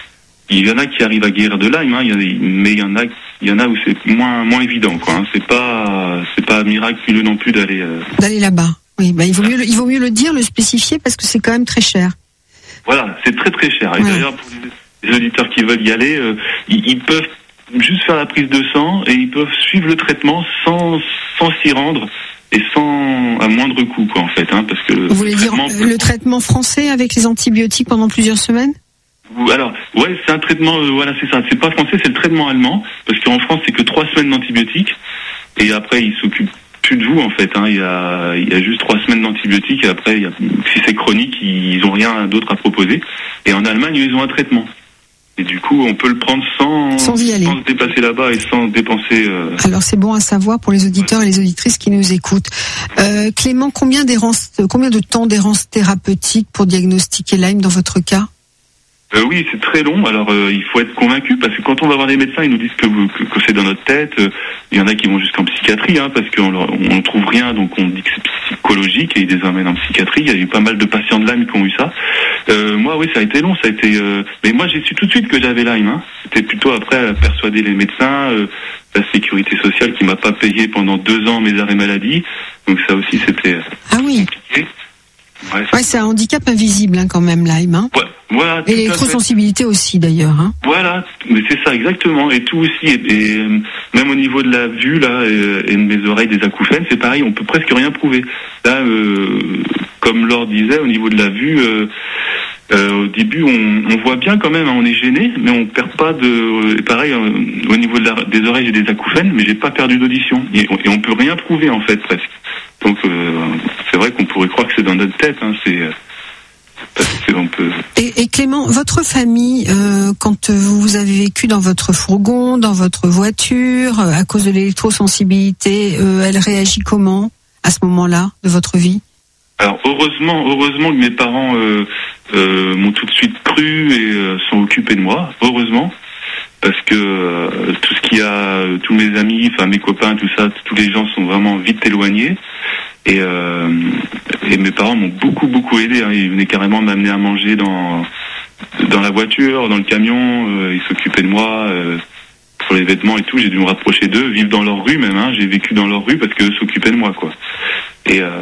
il y en a qui arrivent à guérir de Lyme, hein, il y en a, mais il y en a, il y en a où c'est moins, moins évident, quoi, hein. C'est pas, c'est pas miraculeux non plus d'aller, euh... D'aller là-bas. Oui, bah, il vaut mieux, le, il vaut mieux le dire, le spécifier, parce que c'est quand même très cher. Voilà, c'est très très cher. Et Ouais. d'ailleurs, pour les, les auditeurs qui veulent y aller, euh, ils, ils peuvent juste faire la prise de sang et ils peuvent suivre le traitement sans, sans s'y rendre et sans, à moindre coût, quoi, en fait, hein, parce que Vous voulez le dire traitement, euh, le traitement français avec les antibiotiques pendant plusieurs semaines? Ou- Alors, ouais, c'est un traitement, euh, voilà, c'est ça. C'est pas français, c'est le traitement allemand, parce qu'en France, c'est que trois semaines d'antibiotiques, et après, ils s'occupent plus de vous, en fait, hein. Il y a, il y a juste trois semaines d'antibiotiques, et après, il y a, si c'est chronique, ils ont rien d'autre à proposer. Et en Allemagne, ils ont un traitement. Et du coup, on peut le prendre sans, Sans y aller. sans se déplacer là-bas et sans dépenser, euh, Alors c'est bon à savoir pour les auditeurs et les auditrices qui nous écoutent. Euh, Clément, combien d'errances, combien de temps d'errance thérapeutique pour diagnostiquer Lyme dans votre cas? Euh, oui, c'est très long. Alors, euh, il faut être convaincu parce que quand on va voir les médecins, ils nous disent que, vous- que, que c'est dans notre tête. Euh, Il y en a qui vont jusqu'en psychiatrie, hein, parce qu'on leur- on trouve rien, donc on dit que c'est psychologique et ils les emmènent en psychiatrie. Il y a eu pas mal de patients de Lyme qui ont eu ça. Euh, moi, oui, ça a été long. Ça a été. Euh... Mais moi, j'ai su tout de suite que j'avais Lyme. Hein. C'était plutôt après à persuader les médecins, euh, la sécurité sociale qui m'a pas payé pendant deux ans mes arrêts maladie. Donc ça aussi, c'était euh, Ah oui. compliqué. Ouais, Ouais, c'est un handicap invisible hein, quand même, Lyme. Hein. ouais, voilà. tout Et à fait. l'électrosensibilité aussi d'ailleurs. Hein. Voilà, mais c'est ça exactement. Et tout aussi, et, et, euh, même au niveau de la vue là et, et de mes oreilles, des acouphènes, c'est pareil. On peut presque rien prouver. Là, euh, comme Laure disait, au niveau de la vue, euh, euh, au début, on, on voit bien quand même. Hein, on est gêné, mais on perd pas de. Et pareil, euh, au niveau de la, des oreilles, j'ai des acouphènes, mais j'ai pas perdu d'audition. Et, on- et on peut rien prouver en fait presque. Donc euh, c'est vrai qu'on pourrait croire que c'est dans notre tête. Hein, c'est euh, parce que on peut. Et, et Clément, votre famille, euh, quand vous avez vécu dans votre fourgon, dans votre voiture, euh, à cause de l'électrosensibilité, euh, elle réagit comment à ce moment-là de votre vie? Alors heureusement, heureusement que mes parents euh, euh, m'ont tout de suite cru et euh, sont occupés de moi. Heureusement, parce que euh, tout ce qu'il y a, euh, tous mes amis, enfin mes copains, tout ça, tous les gens sont vraiment vite éloignés. Et, euh, et mes parents m'ont beaucoup beaucoup aidé. Hein. Ils venaient carrément m'amener à manger dans dans la voiture, dans le camion. Euh, ils s'occupaient de moi. Euh, pour les vêtements et tout, j'ai dû me rapprocher d'eux, vivre dans leur rue même. Hein. J'ai vécu dans leur rue parce qu'eux s'occupaient de moi, quoi. Et euh,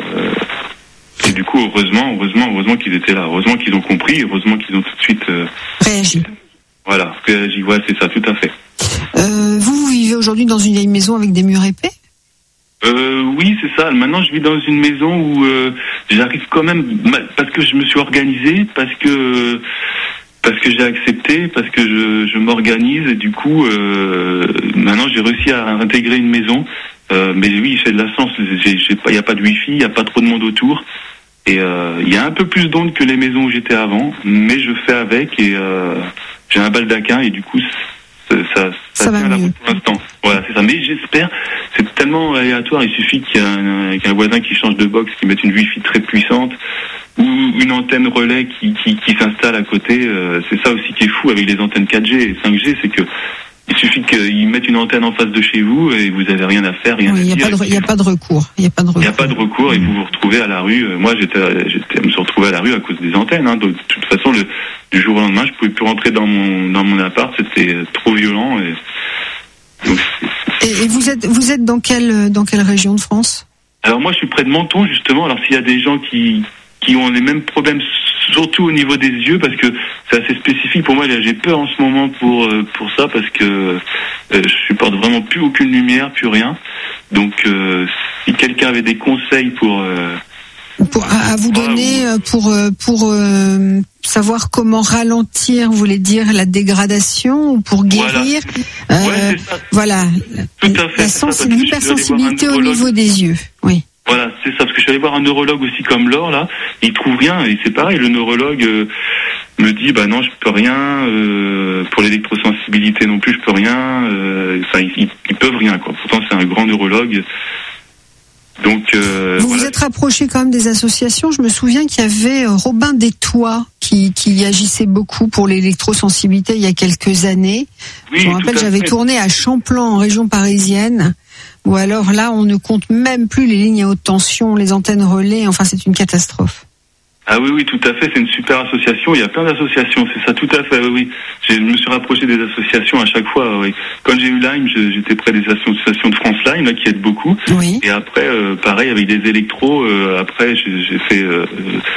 Et du coup, heureusement, heureusement, heureusement qu'ils étaient là. Heureusement qu'ils ont compris. Heureusement qu'ils ont tout de suite euh, réagi. Voilà, réagi. Ouais, c'est ça, tout à fait. Euh, vous, vous vivez aujourd'hui dans une vieille maison avec des murs épais? Euh, oui, c'est ça. Maintenant, je vis dans une maison où euh, j'arrive quand même, parce que je me suis organisé, parce que parce que j'ai accepté, parce que je, je m'organise et du coup, euh, maintenant, j'ai réussi à intégrer une maison. Euh, mais oui, j'ai de la chance. J'ai, j'ai pas, il y a pas de wifi, il y a pas trop de monde autour. Et euh, il y a un peu plus d'ondes que les maisons où j'étais avant, mais je fais avec et euh, j'ai un baldaquin et du coup ça, ça, ça, ça tient va la mieux. route pour l'instant. Voilà, c'est ça. Mais j'espère, c'est tellement aléatoire, il suffit qu'il y ait un, qu'un voisin qui change de box, qui mette une wifi très puissante ou une antenne relais qui, qui, qui s'installe à côté. Euh, c'est ça aussi qui est fou avec les antennes quatre G et cinq G, c'est que il suffit qu'ils mettent une antenne en face de chez vous et vous avez rien à faire, rien Oui, à il n'y a, dire. pas de- il y a pas de recours. Il n'y a pas de recours. Il n'y a pas de recours et vous vous retrouvez à la rue. Euh, Moi, j'étais, j'étais, je me suis retrouvé à la rue à cause des antennes. Hein. Donc, de toute façon, le, du jour au lendemain, je pouvais plus rentrer dans mon dans mon appart. C'était trop violent. Et, donc, c'est- Et, et vous êtes vous êtes dans quelle dans quelle région de France? alors moi, je suis près de Menton justement. Alors, s'il y a des gens qui qui ont les mêmes problèmes, surtout au niveau des yeux, parce que c'est assez spécifique pour moi. Là, j'ai peur en ce moment pour euh, pour ça parce que euh, je supporte vraiment plus aucune lumière, plus rien. Donc, euh, si quelqu'un avait des conseils pour euh, Pour, à, à vous donner euh, pour euh, pour euh, savoir comment ralentir, vous voulez dire la dégradation ou pour guérir? Voilà. Euh, Ouais, c'est ça. voilà, Tout à fait, la c'est ça, parce sens- que je suis allé l'hypersensibilité voir un au neurologue. niveau des yeux. Oui. Voilà, c'est ça, parce que je suis allé voir un neurologue aussi comme Laure, là, il trouve rien, et c'est pareil, le neurologue euh, me dit, bah non, je peux rien, euh, pour l'électrosensibilité non plus, je peux rien, euh, enfin, ils, ils peuvent rien, quoi. Pourtant, c'est un grand neurologue, Donc, euh, vous voilà. vous êtes rapproché quand même des associations. Je me souviens qu'il y avait Robin des Toits qui, qui agissait beaucoup pour l'électrosensibilité il y a quelques années. Oui, je me rappelle, j'avais fait. tourné à Champlan en région parisienne. Ou alors là, on ne compte même plus les lignes à haute tension, les antennes relais. Enfin, c'est une catastrophe. Ah oui, oui, tout à fait. C'est une super association. Il y a plein d'associations. C'est ça, tout à fait. Oui, oui. Je me suis rapproché des associations à chaque fois. Oui. Quand j'ai eu Lyme, j'étais près des associations de France Lyme, là, qui aident beaucoup. Oui. Et après, euh, pareil, avec des électros. Euh, après, j'ai fait. Euh,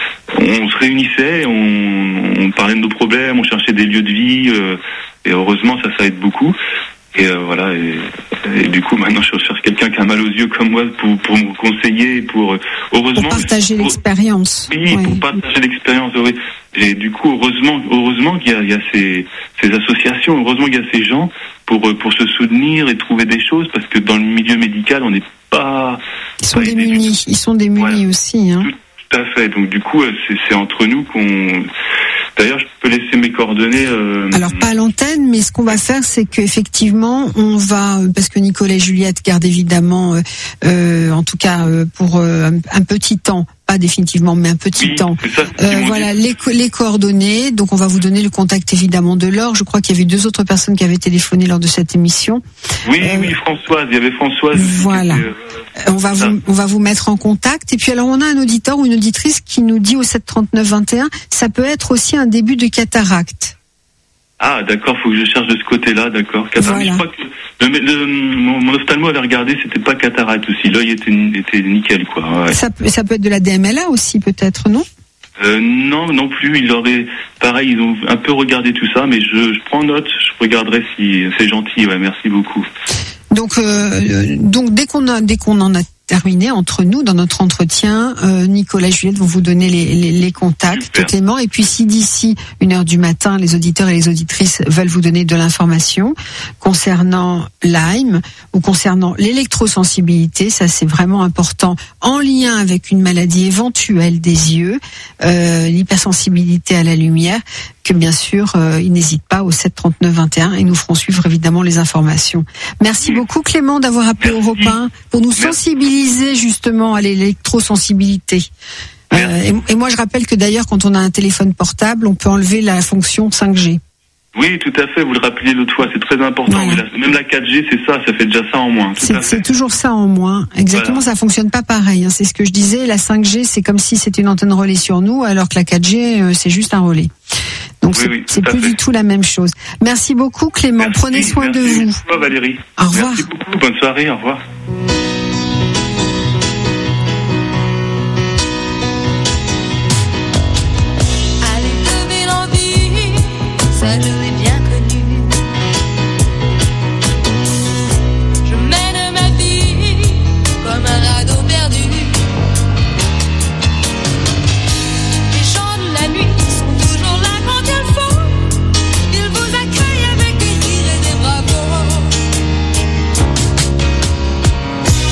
on se réunissait, on, on parlait de nos problèmes, on cherchait des lieux de vie. Euh, et heureusement, ça, ça aide beaucoup. Et euh, voilà, et, et du coup maintenant je recherche quelqu'un qui a mal aux yeux comme moi pour, pour me conseiller, pour heureusement pour partager pour, l'expérience. Oui, oui, pour partager l'expérience. Oui. Et du coup heureusement, heureusement qu'il y a, il y a ces, ces associations, heureusement qu'il y a ces gens pour pour se soutenir et trouver des choses, parce que dans le milieu médical on n'est pas. Ils sont démunis, ils sont démunis voilà. aussi. Hein. Tout, tout à fait. Donc du coup c'est, c'est entre nous qu'on. D'ailleurs, je peux laisser mes coordonnées. Euh... Alors pas à l'antenne, mais ce qu'on va faire, c'est qu'effectivement, on va, parce que Nicolas et Juliette gardent évidemment, euh, euh, en tout cas euh, pour euh, un, un petit temps, pas définitivement, mais un petit oui, temps. Ça, euh, voilà les, les coordonnées. Donc on va vous donner le contact évidemment de Laure. Je crois qu'il y avait deux autres personnes qui avaient téléphoné lors de cette émission. Oui, euh, oui, Françoise. Il y avait Françoise. Voilà. Était, euh, on va vous, on va vous mettre en contact. Et puis alors on a un auditeur ou une auditrice qui nous dit au sept trente-neuf vingt et un, ça peut être aussi un début de cataracte. Ah d'accord, faut que je cherche de ce côté-là, d'accord. Cataracte. Voilà. Je crois que le, le, mon, mon ophtalmo avait regardé, c'était pas cataracte aussi. L'œil était, était nickel, quoi. Ouais. Ça, ça peut être de la D M L A aussi, peut-être, non? Euh, non, non plus. Ils auraient, pareil, ils ont un peu regardé tout ça, mais je, je prends note. Je regarderai si c'est gentil. Ouais, merci beaucoup. Donc, euh, donc dès qu'on a, dès qu'on en a terminé entre nous dans notre entretien, euh, Nicolas et Juliette vont vous donner les, les, les contacts, Super. Clément. Et puis si d'ici une heure du matin, les auditeurs et les auditrices veulent vous donner de l'information concernant Lyme ou concernant l'électrosensibilité, ça c'est vraiment important, en lien avec une maladie éventuelle des yeux, euh, l'hypersensibilité à la lumière, que bien sûr, euh, ils n'hésitent pas au sept trente-neuf vingt et un et nous ferons suivre évidemment les informations. Merci beaucoup Clément d'avoir appelé Europe un pour nous sensibiliser justement à l'électrosensibilité. Euh, et, et moi je rappelle que d'ailleurs quand on a un téléphone portable, on peut enlever la fonction cinq G. Oui, tout à fait, vous le rappeliez l'autre fois, c'est très important. Voilà. Mais la, même la quatre G, c'est ça, ça fait déjà ça en moins. Tout c'est, à fait. c'est toujours ça en moins. Exactement, voilà. Ça fonctionne pas pareil. Hein. C'est ce que je disais, la cinq G, c'est comme si c'était une antenne relais sur nous, alors que la quatre G, euh, c'est juste un relais. Donc oui, c'est, oui, c'est plus fait. Du tout la même chose. Merci beaucoup Clément, merci, prenez soin merci de vous. Merci beaucoup Valérie. Au revoir. Merci beaucoup, bonne soirée, au revoir. Allez, levez l'envie, ça je l'ai bien connu. Je mène ma vie comme un radeau perdu. Les gens de la nuit sont toujours là quand il faut. Ils vous accueillent avec des rires et des bravos.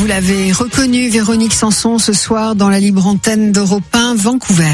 l'avez reconnu, Véronique Sanson, ce soir dans la libre antenne d'Europe un Vancouver.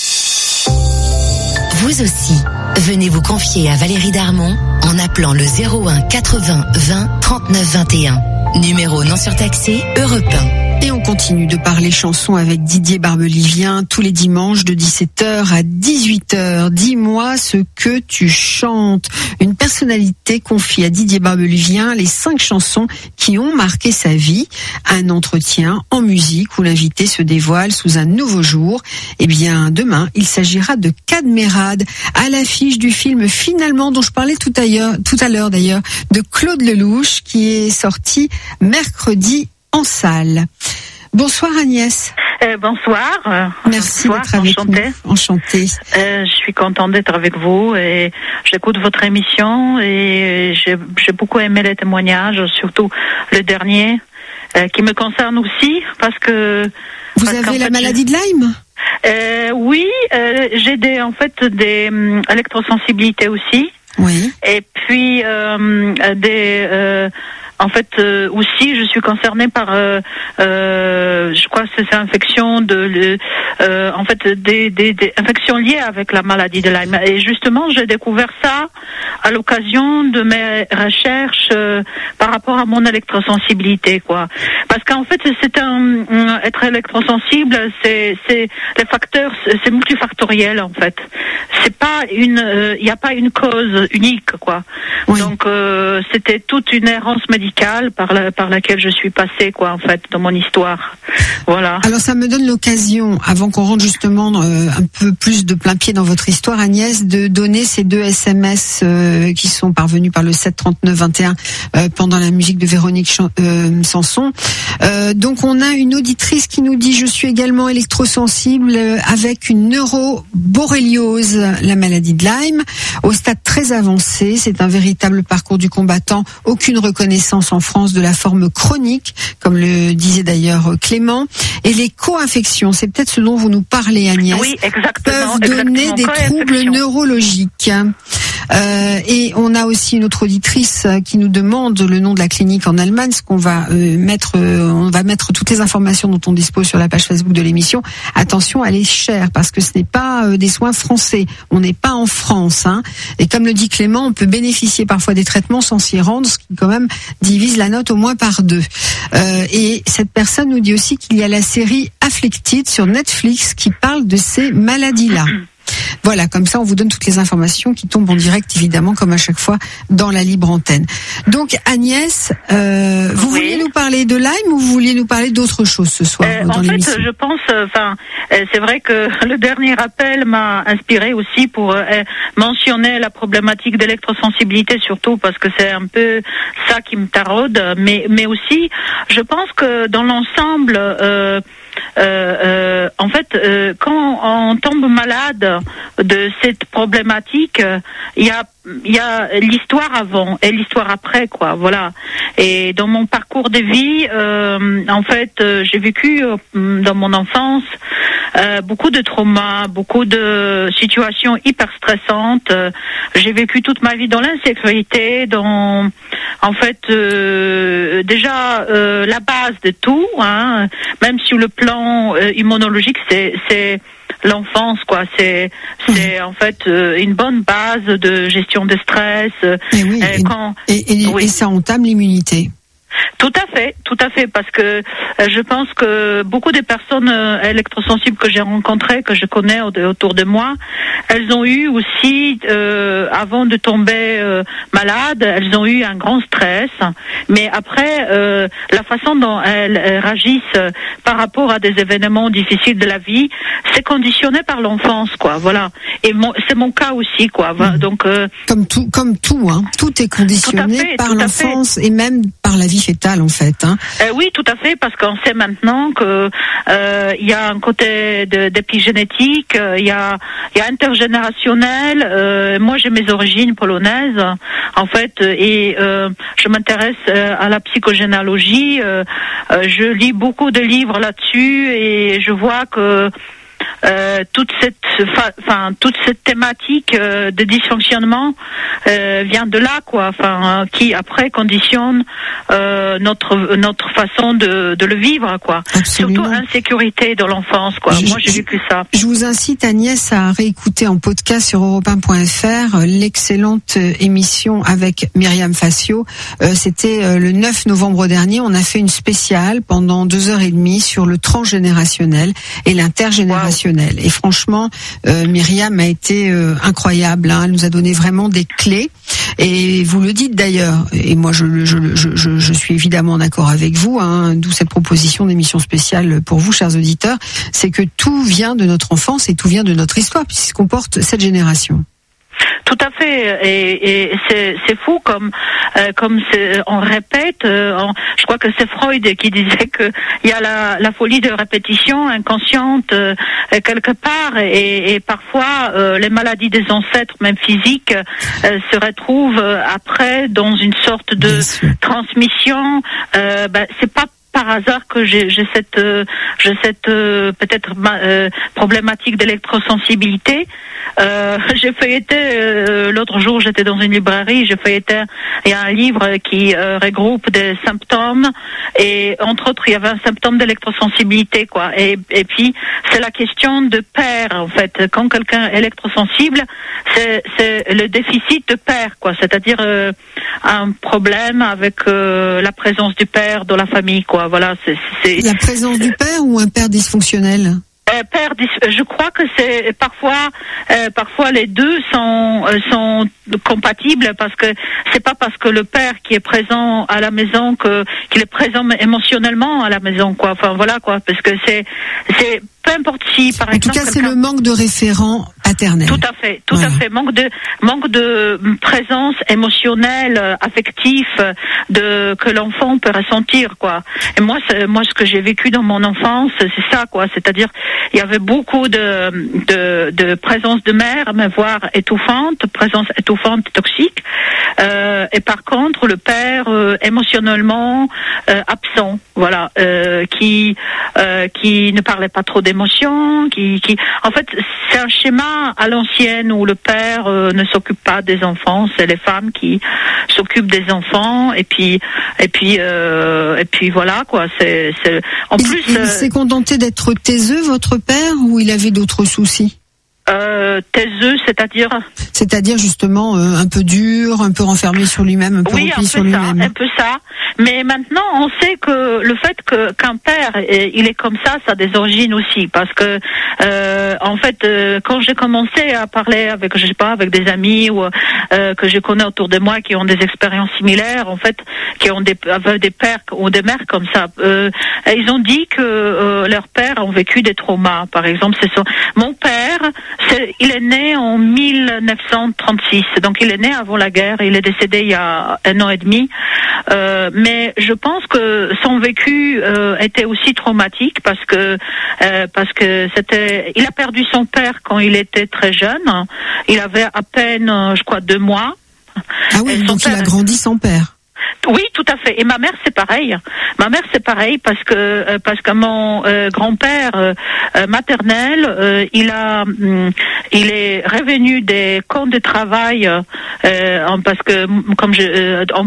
Vous aussi, venez vous confier à Valérie Darmon en appelant le zéro un quatre-vingts vingt trente-neuf vingt et un. Numéro non surtaxé, Europe un. Et on continue de parler chansons avec Didier Barbelivien tous les dimanches de dix-sept heures à dix-huit heures. Dis-moi ce que tu chantes. Une personnalité confie à Didier Barbelivien les cinq chansons qui ont marqué sa vie. Un entretien en musique où l'invité se dévoile sous un nouveau jour. Eh bien, demain, il s'agira de Cadmerade, à l'affiche du film Finalement, dont je parlais tout à l'heure, tout à l'heure d'ailleurs, de Claude Lelouch, qui est sorti mercredi en salle. Bonsoir Agnès. Euh, bonsoir. Merci bonsoir, d'être avec enchantée. nous. Enchantée. Euh, je suis contente d'être avec vous et j'écoute votre émission et j'ai, j'ai beaucoup aimé les témoignages, surtout le dernier, euh, qui me concerne aussi parce que... Vous parce avez la fait, maladie de Lyme ? euh, Oui, euh, j'ai des, en fait des um, électrosensibilités aussi. Oui. Et puis euh, des... Euh, En fait, euh, aussi, je suis concernée par, euh, euh, je crois que c'est infection de, euh, en fait, des, des, des infections liées avec la maladie de Lyme. Et justement, j'ai découvert ça à l'occasion de mes recherches euh, par rapport à mon électrosensibilité, quoi. Parce qu'en fait, c'est un, un être électrosensible, c'est, c'est les facteurs, c'est multifactoriel en fait. C'est pas une, il euh, n'y a pas une cause unique, quoi. Oui. Donc, euh, c'était toute une errance médicale par, la, par laquelle je suis passée, quoi, en fait, dans mon histoire. Voilà. Alors, ça me donne l'occasion, avant qu'on rentre justement euh, un peu plus de plein pied dans votre histoire, Agnès, de donner ces deux S M S euh, qui sont parvenus par le sept trente-neuf vingt et un euh, pendant la musique de Véronique Ch- euh, Sanson. Euh, donc, on a une auditrice qui nous dit « Je suis également électrosensible euh, avec une neuroborréliose, la maladie de Lyme, au stade très avancé. C'est un véritable parcours du combattant. Aucune reconnaissance en France de la forme chronique, comme le disait d'ailleurs Clément. Et les co-infections, c'est peut-être ce dont vous nous parlez, Agnès, oui, exactement, peuvent donner exactement. des troubles neurologiques. Euh, et on a aussi une autre auditrice qui nous demande le nom de la clinique en Allemagne, ce qu'on va euh, mettre, euh, on va mettre toutes les informations dont on dispose sur la page Facebook de l'émission. Attention, elle est chère parce que ce n'est pas euh, des soins français. On n'est pas en France, hein. Et comme le dit Clément, on peut bénéficier parfois des traitements sans s'y rendre, ce qui quand même divise la note au moins par deux. Euh, et cette personne nous dit aussi qu'il y a la série Afflicted sur Netflix qui parle de ces maladies-là. Voilà, comme ça on vous donne toutes les informations qui tombent en direct, évidemment, comme à chaque fois dans la libre antenne. Donc Agnès, euh, vous oui. vouliez nous parler de Lyme ou vous vouliez nous parler d'autre chose ce soir euh, dans en l'émission? fait, je pense, enfin, euh, c'est vrai que le dernier appel m'a inspiré aussi pour euh, mentionner la problématique d'électrosensibilité, surtout parce que c'est un peu ça qui me taraude, mais mais aussi, je pense que dans l'ensemble. Euh, Euh, euh, en fait, euh, quand on tombe malade de cette problématique, il y a il y a l'histoire avant et l'histoire après, quoi. Voilà. Et dans mon parcours de vie, euh, en fait, euh, j'ai vécu euh, dans mon enfance euh, beaucoup de traumas, beaucoup de situations hyper stressantes. Euh, j'ai vécu toute ma vie dans l'insécurité, dans, en fait, euh, déjà euh, la base de tout, hein, même sur le plan euh, immunologique, c'est c'est l'enfance, quoi. C'est c'est en fait euh, une bonne base de gestion de stress. Et, oui, euh, et, quand, et, et, oui. et ça entame l'immunité. Tout à fait, tout à fait, parce que euh, je pense que beaucoup des personnes euh, électrosensibles que j'ai rencontrées, que je connais autour de moi, elles ont eu aussi, euh, avant de tomber euh, malades, elles ont eu un grand stress. Mais après, euh, la façon dont elles, elles réagissent euh, par rapport à des événements difficiles de la vie, c'est conditionné par l'enfance, quoi. Voilà. Et mon, c'est mon cas aussi, quoi. Mmh. Donc euh, comme tout, comme tout, hein. Tout est conditionné tout fait, par l'enfance et même par la vie fétale, en fait. Hein. Euh, oui, tout à fait, parce qu'on sait maintenant que euh, il y a un côté de, d'épigénétique, il euh, y a, il y a intergénérationnel. Euh, moi, j'ai mes origines polonaises, en fait, et euh, je m'intéresse euh, à la psychogénéalogie. Euh, euh, je lis beaucoup de livres là-dessus et je vois que euh, toute cette, enfin toute cette thématique euh, de dysfonctionnement euh, vient de là, quoi. Enfin, euh, qui après conditionne euh, notre notre façon de, de le vivre, quoi. Absolument. Surtout insécurité dans l'enfance, quoi. Je, Moi, j'ai vécu ça. Je vous incite, Agnès, à réécouter en podcast sur europe un point f r l'excellente émission avec Myriam Facio. Euh, c'était euh, le neuf novembre dernier. On a fait une spéciale pendant deux heures et demie sur le transgénérationnel et l'intergénérationnel. Wow. Et franchement, euh, Myriam a été euh, incroyable. Hein. Elle nous a donné vraiment des clés. Et vous le dites d'ailleurs, et moi je, je, je, je, je suis évidemment d'accord avec vous, hein, d'où cette proposition d'émission spéciale pour vous, chers auditeurs, c'est que tout vient de notre enfance et tout vient de notre histoire, puisqu'on porte cette génération. Tout à fait, et, et c'est, c'est fou comme euh, comme c'est, on répète. Euh, on, je crois que c'est Freud qui disait que il y a la, la folie de répétition inconsciente euh, quelque part, et, et parfois euh, les maladies des ancêtres, même physiques, euh, se retrouvent après dans une sorte de transmission. Euh, ben, c'est pas par hasard que j'ai, j'ai cette, euh, j'ai cette euh, peut-être euh, problématique d'électrosensibilité. Euh, j'ai feuilleté euh, l'autre jour, j'étais dans une librairie, j'ai feuilleté, il y a un livre qui euh, regroupe des symptômes, et entre autres il y avait un symptôme d'électrosensibilité, quoi. Et, et puis c'est la question de père, en fait. Quand quelqu'un est électrosensible, c'est, c'est le déficit de père, quoi. C'est-à-dire euh, un problème avec euh, la présence du père dans la famille, quoi. Voilà, c'est, c'est la présence du père ou un père dysfonctionnel? Euh, père, je crois que c'est parfois, euh, parfois les deux sont euh, sont compatibles, parce que c'est pas parce que le père qui est présent à la maison que qu'il est présent émotionnellement à la maison, quoi. Enfin voilà, quoi, parce que c'est c'est peu importe si par en exemple. En tout cas, c'est le manque de référent paternel. Tout à fait, tout voilà. à fait. Manque de manque de présence émotionnelle, affective, de que l'enfant peut ressentir, quoi. Et moi, c'est, moi, ce que j'ai vécu dans mon enfance, c'est ça, quoi. C'est-à-dire, il y avait beaucoup de de, de présence de mère, mais voire étouffante, présence étouffante, toxique. Euh, et par contre, le père euh, émotionnellement euh, absent, voilà, euh, qui euh, qui ne parlait pas trop d'émotions, qui qui, en fait, c'est un schéma à l'ancienne où le père euh, ne s'occupe pas des enfants, c'est les femmes qui s'occupent des enfants, et puis et puis euh, et puis voilà, quoi. C'est c'est en il, plus. Il euh, s'est contenté d'être taiseux, votre père, ou il avait d'autres soucis? Euh, taiseux, c'est-à-dire C'est-à-dire justement euh, un peu dur, un peu renfermé sur lui-même, un peu oui, repli un sur peu ça, lui-même. un peu ça. Mais maintenant, on sait que le fait que qu'un père, il est comme ça, ça a des origines aussi, parce que euh, en fait, euh, quand j'ai commencé à parler avec, je sais pas, avec des amis ou euh, que je connais autour de moi qui ont des expériences similaires, en fait, qui ont des avec des pères ou des mères comme ça, euh, ils ont dit que euh, leurs pères ont vécu des traumas. Par exemple, c'est son, mon père. C'est, il est né en mille neuf cent trente-six, donc il est né avant la guerre, il est décédé il y a un an et demi, euh, mais je pense que son vécu euh, était aussi traumatique, parce que euh, parce que c'était, il a perdu son père quand il était très jeune, il avait à peine, je crois, deux mois. Ah oui, donc père, il a grandi sans père. Oui, tout à fait. Et ma mère, c'est pareil. Ma mère, c'est pareil, parce que euh, parce que mon euh, grand-père euh, maternel, euh, il a, hum, il est revenu des camps de travail, euh, en, parce que comme je, euh, en,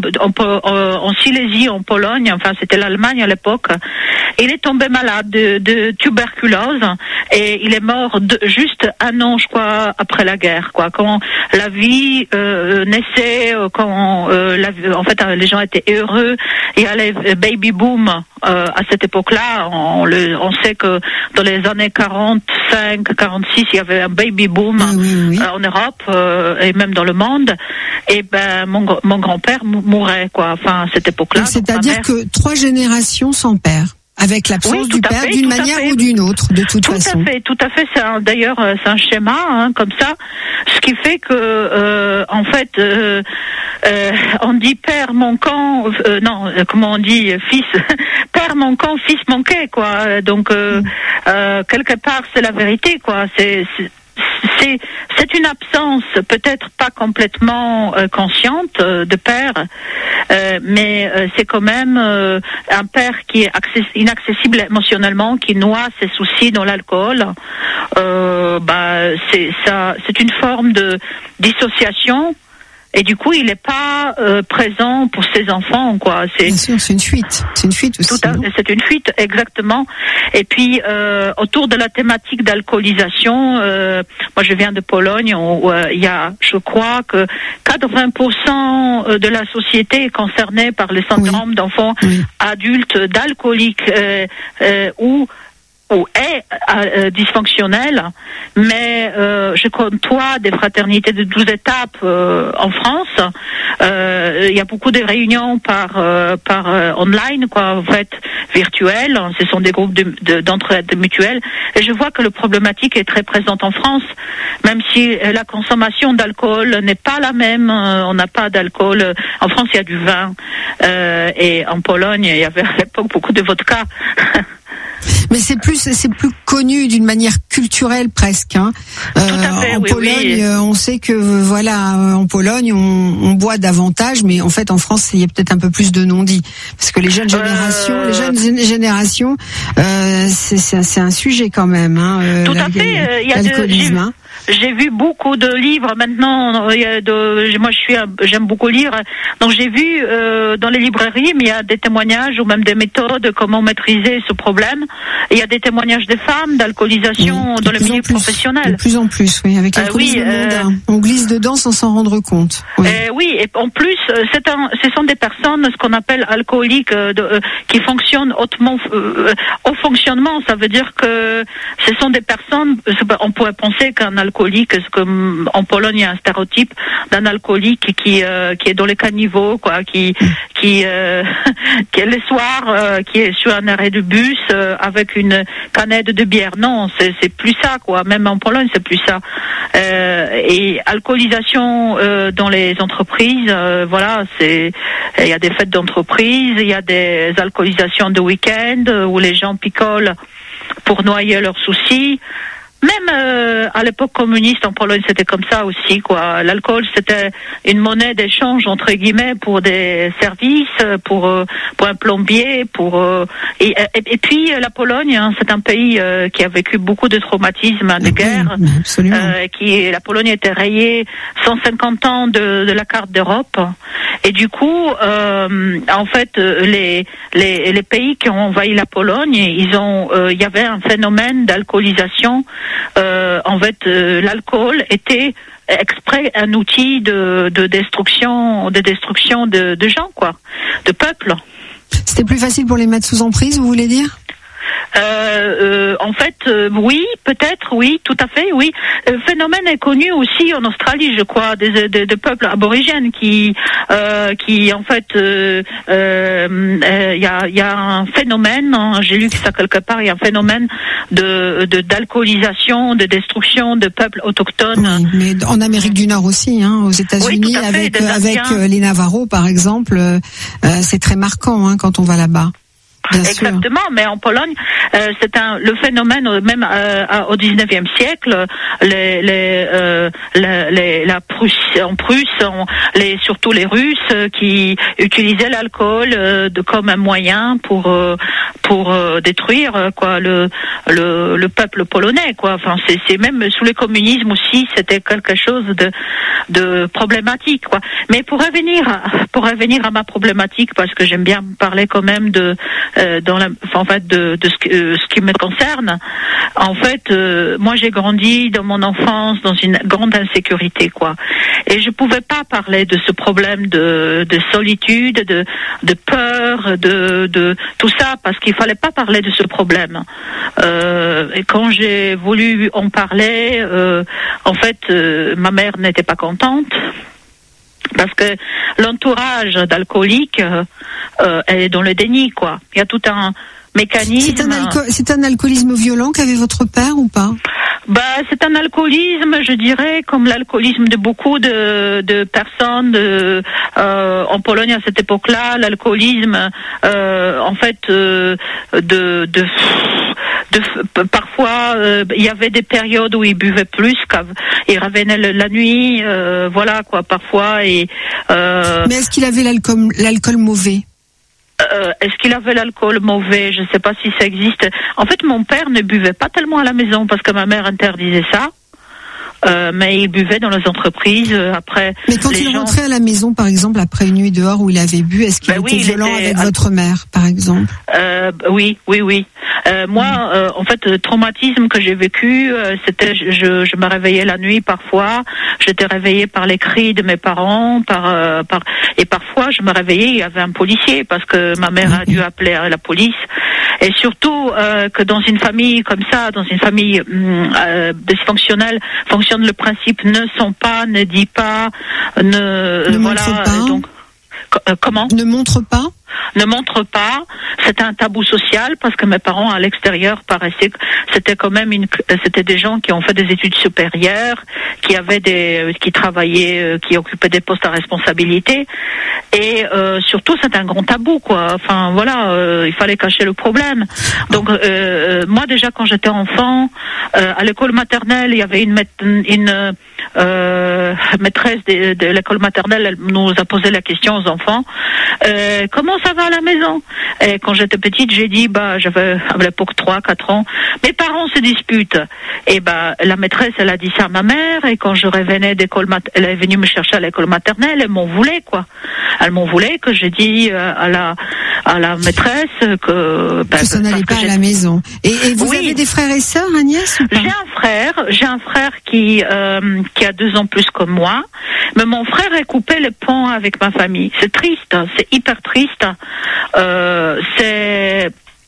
en, en Silésie, en Pologne, enfin c'était l'Allemagne à l'époque, il est tombé malade de, de tuberculose, et il est mort de, juste un an, je crois, après la guerre, quoi. Quand la vie euh, naissait, quand euh, la, en fait les gens étaient heureux, il y a les baby boom euh, à cette époque-là. On, le, on sait que dans les années quarante-cinq, quarante-six, il y avait un baby boom oui, oui, oui. Euh, en Europe euh, et même dans le monde. Et ben mon, mon grand-père mourait, quoi. Enfin, à cette époque-là. Donc, c'est-à-dire mère... que trois générations sans père. Avec l'absence oui, du père, fait, d'une manière ou d'une autre, de toute tout façon. Tout à fait, tout à fait. C'est un, d'ailleurs, c'est un schéma, hein, comme ça, ce qui fait que, euh, en fait, euh, euh, on dit père manquant, euh, non, comment on dit, fils, père manquant, fils manqué, quoi. Donc, euh, mm. euh, quelque part, c'est la vérité, quoi. C'est, c'est c'est c'est une absence peut-être pas complètement euh, consciente euh, de père, euh, mais euh, c'est quand même euh, un père qui est access- inaccessible émotionnellement, qui noie ses soucis dans l'alcool. Euh, bah c'est ça, c'est une forme de dissociation. Et du coup, il n'est pas euh, présent pour ses enfants, quoi. C'est bien sûr, c'est une fuite, c'est une fuite aussi. Tout à, c'est une fuite, exactement. Et puis euh, autour de la thématique d'alcoolisation, euh, moi je viens de Pologne, où euh, il y a, je crois que quatre-vingts pour cent de la société est concernée par le syndrome oui. d'enfants oui. adultes d'alcooliques euh, euh, ou ou est euh, dysfonctionnel, mais euh, je côtoie des fraternités de douze étapes euh, en France. Euh, il y a beaucoup de réunions par euh, par euh, online, quoi, en fait, virtuelles. Ce sont des groupes de, de, d'entraide mutuelle. Et je vois que la problématique est très présente en France, même si la consommation d'alcool n'est pas la même. Euh, on n'a pas d'alcool. En France, il y a du vin. Euh, et en Pologne, il y avait à l'époque beaucoup de vodka. Mais c'est plus, c'est plus connu d'une manière culturelle presque. Hein. Euh, Tout à fait, en oui, Pologne, oui. on sait que voilà, en Pologne, on, on boit davantage, mais en fait, en France, il y a peut-être un peu plus de non-dit, parce que les jeunes générations, euh... les jeunes générations, euh, c'est, c'est, c'est un sujet quand même. Hein, euh, Tout à fait. Il y a l'alcoolisme. De... Hein. J'ai vu beaucoup de livres maintenant. De, moi, je suis, j'aime beaucoup lire. Donc, j'ai vu euh, dans les librairies, mais il y a des témoignages ou même des méthodes comment maîtriser ce problème. Et il y a des témoignages de femmes d'alcoolisation oui, dans le milieu professionnel. De plus en plus, oui, avec l'alcoolisme euh, oui, mondain. Euh, on glisse dedans sans s'en rendre compte. Oui, euh, oui et en plus, c'est un, ce sont des personnes, ce qu'on appelle alcooliques, euh, de, euh, qui fonctionnent hautement euh, au fonctionnement. Ça veut dire que ce sont des personnes. On pourrait penser qu'un alcoolique alcoolique, comme en Pologne il y a un stéréotype d'un alcoolique qui euh, qui est dans les caniveaux, quoi, qui qui euh, qui est le soir, euh, qui est sur un arrêt de bus euh, avec une canette de bière. Non, c'est c'est plus ça, quoi. Même en Pologne c'est plus ça. Euh, et alcoolisation euh, dans les entreprises, euh, voilà, c'est il y a des fêtes d'entreprise, il y a des alcoolisations de week-end où les gens picolent pour noyer leurs soucis. Même euh, à l'époque communiste en Pologne, c'était comme ça aussi, quoi. L'alcool, c'était une monnaie d'échange entre guillemets pour des services, pour euh, pour un plombier, pour euh, et, et et puis la Pologne, hein, c'est un pays euh, qui a vécu beaucoup de traumatismes, hein, de oui, guerre. Absolument. Euh, qui la Pologne a été rayée cent cinquante ans de, de la carte d'Europe. Et du coup, euh, en fait, les les les pays qui ont envahi la Pologne, ils ont, il euh, y avait un phénomène d'alcoolisation. Euh, en fait, euh, l'alcool était exprès un outil de, de destruction, de destruction de, de gens, quoi, de peuples. C'était plus facile pour les mettre sous emprise, vous voulez dire ? Euh, euh, en fait, euh, oui, peut-être, oui, tout à fait, oui. Le phénomène est connu aussi en Australie, je crois, des, des, des peuples aborigènes qui, euh, qui, en fait, il euh, euh, y a, y a un phénomène. Hein, j'ai lu que ça quelque part. Il y a un phénomène de, de d'alcoolisation, de destruction de peuples autochtones. Oui, mais en Amérique du Nord aussi, hein, aux États-Unis, oui, avec fait, avec euh, les Navarros, par exemple, euh, c'est très marquant hein, quand on va là-bas. Bien Exactement, sûr. Mais en Pologne, euh, c'est un le phénomène même euh, au dix-neuvième siècle, les les, euh, les, les la Prusse en Prusse, on, les surtout les Russes euh, qui utilisaient l'alcool euh, de comme un moyen pour euh, pour euh, détruire euh, quoi le le le peuple polonais, quoi. Enfin c'est c'est même sous le communisme aussi, c'était quelque chose de de problématique, quoi. Mais pour revenir pour revenir à ma problématique, parce que j'aime bien parler quand même de Euh, dans la, en fait, de, de ce, euh, ce qui me concerne. En fait, euh, moi, j'ai grandi dans mon enfance dans une grande insécurité, quoi. Et je pouvais pas parler de ce problème de, de solitude, de, de peur, de, de tout ça, parce qu'il fallait pas parler de ce problème. Euh, et quand j'ai voulu en parler, euh, en fait, euh, ma mère n'était pas contente. Parce que l'entourage d'alcooliques euh, euh, est dans le déni, quoi. Il y a tout un mécanisme. C'est un, alco- c'est un alcoolisme violent qu'avait votre père ou pas? Bah, c'est un alcoolisme, je dirais, comme l'alcoolisme de beaucoup de, de personnes de, euh, en Pologne à cette époque-là. L'alcoolisme, euh, en fait, euh, de, de, de, parfois, euh, il y avait des périodes où il buvait plus, il revenait la nuit, euh, voilà quoi, parfois. Et euh, mais est-ce qu'il avait l'alcool, l'alcool mauvais? Euh, est-ce qu'il avait l'alcool mauvais? Je ne sais pas si ça existe. En fait, mon père ne buvait pas tellement à la maison parce que ma mère interdisait ça. Euh, mais il buvait dans les entreprises. Euh, après. Mais quand il gens... rentrait à la maison, par exemple, après une nuit dehors où il avait bu, est-ce qu'il ben était oui, violent il était... avec votre mère, par exemple? euh, Oui, oui, oui. Euh, moi, mmh. euh, en fait, le traumatisme que j'ai vécu, euh, c'était, je, je me réveillais la nuit parfois. J'étais réveillée par les cris de mes parents, par, euh, par, et parfois je me réveillais, il y avait un policier parce que ma mère a dû appeler la police. Et surtout euh, que dans une famille comme ça, dans une famille euh, dysfonctionnelle, fonctionne le principe ne sont pas, ne dit pas, ne, ne voilà. Montre pas. Donc euh, comment? Ne montre pas. Ne montre pas. C'était un tabou social parce que mes parents à l'extérieur paraissaient que c'était quand même une, c'était des gens qui ont fait des études supérieures, qui avaient des, qui travaillaient, qui occupaient des postes à responsabilité. Et euh, surtout, c'est un grand tabou, quoi. Enfin, voilà, euh, il fallait cacher le problème. Donc, euh, moi déjà quand j'étais enfant, euh, à l'école maternelle, il y avait une, une euh, maîtresse de, de l'école maternelle. Elle nous a posé la question aux enfants euh, comment ça va à la maison? Et quand j'étais petite, j'ai dit, bah, j'avais à l'époque trois, quatre ans, mes parents se disputent. Et bah, la maîtresse, elle a dit ça à ma mère. Et quand je revenais d'école, mat- elle est venue me chercher à l'école maternelle, elle m'en voulait, quoi. Elle m'en voulait que j'ai dit euh, à la à la maîtresse que, bah, que ça n'allait pas à la maison. Et, et vous oui. avez des frères et sœurs, Agnès, ou pas? J'ai un frère, j'ai un frère qui euh, qui a deux ans plus que moi, mais mon frère a coupé les ponts avec ma famille. C'est triste, c'est hyper triste. Euh, c'est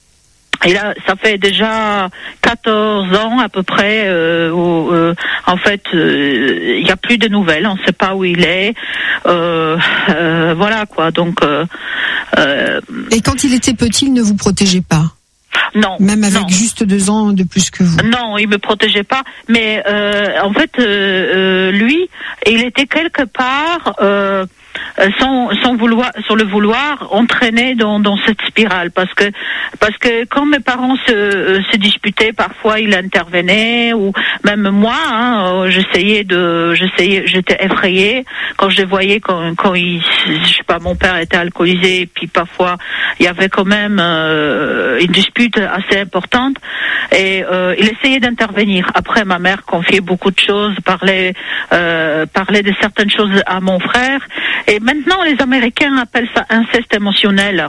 Et là, ça fait déjà quatorze ans à peu près euh, où, euh, en fait, il euh, n'y a plus de nouvelles. On ne sait pas où il est. Euh, euh, voilà quoi. Donc. Euh, euh, Et quand il était petit, il ne vous protégeait pas? Non. Même avec non. juste deux ans de plus que vous? Non, il me protégeait pas. Mais euh, en fait, euh, euh, lui, il était quelque part. Euh, Sans, sans vouloir, sur le vouloir, entraîné dans, dans cette spirale, parce que parce que quand mes parents se, euh, se disputaient, parfois il intervenait, ou même moi, hein, j'essayais de, j'essayais, j'étais effrayée quand je les voyais quand quand il, je sais pas, mon père était alcoolisé, et puis parfois il y avait quand même euh, une dispute assez importante, et euh, il essayait d'intervenir. Après, ma mère confiait beaucoup de choses, parlait euh, parlait de certaines choses à mon frère. Et maintenant, les Américains appellent ça inceste émotionnel,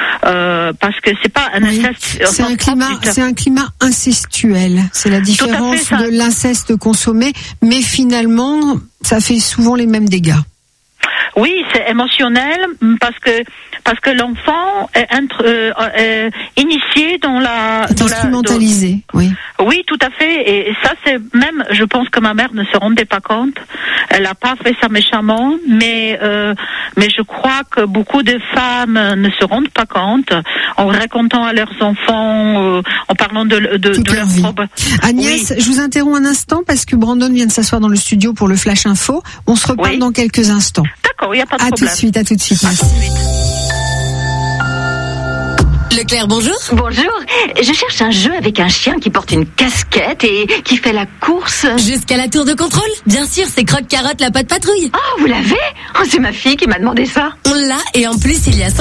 euh, parce que c'est pas un oui, inceste. C'est un climat, c'est un climat incestuel. C'est la différence fait, de l'inceste consommé, mais finalement, ça fait souvent les mêmes dégâts. Oui, c'est émotionnel parce que parce que l'enfant est, intre, euh, est initié dans la est dans instrumentalisé, la, dans, oui. Oui, tout à fait. Et ça, c'est même, je pense que ma mère ne se rendait pas compte. Elle n'a pas fait ça méchamment, mais euh, mais je crois que beaucoup de femmes ne se rendent pas compte en racontant à leurs enfants, euh, en parlant de de, Toute de leur leur vie. propre. Agnès, Oui. je vous interromps un instant parce que Brandon vient de s'asseoir dans le studio pour le Flash Info. On se reparle Oui. dans quelques instants. D'accord, il n'y a pas de À tout problème. de suite, à tout de suite. Merci. Leclerc, bonjour. Bonjour, je cherche un jeu avec un chien qui porte une casquette et qui fait la course. Jusqu'à la tour de contrôle? Bien sûr, c'est Croque Carotte, la patte patrouille. Oh, vous l'avez? Oh, c'est ma fille qui m'a demandé ça. On l'a, et en plus, il y a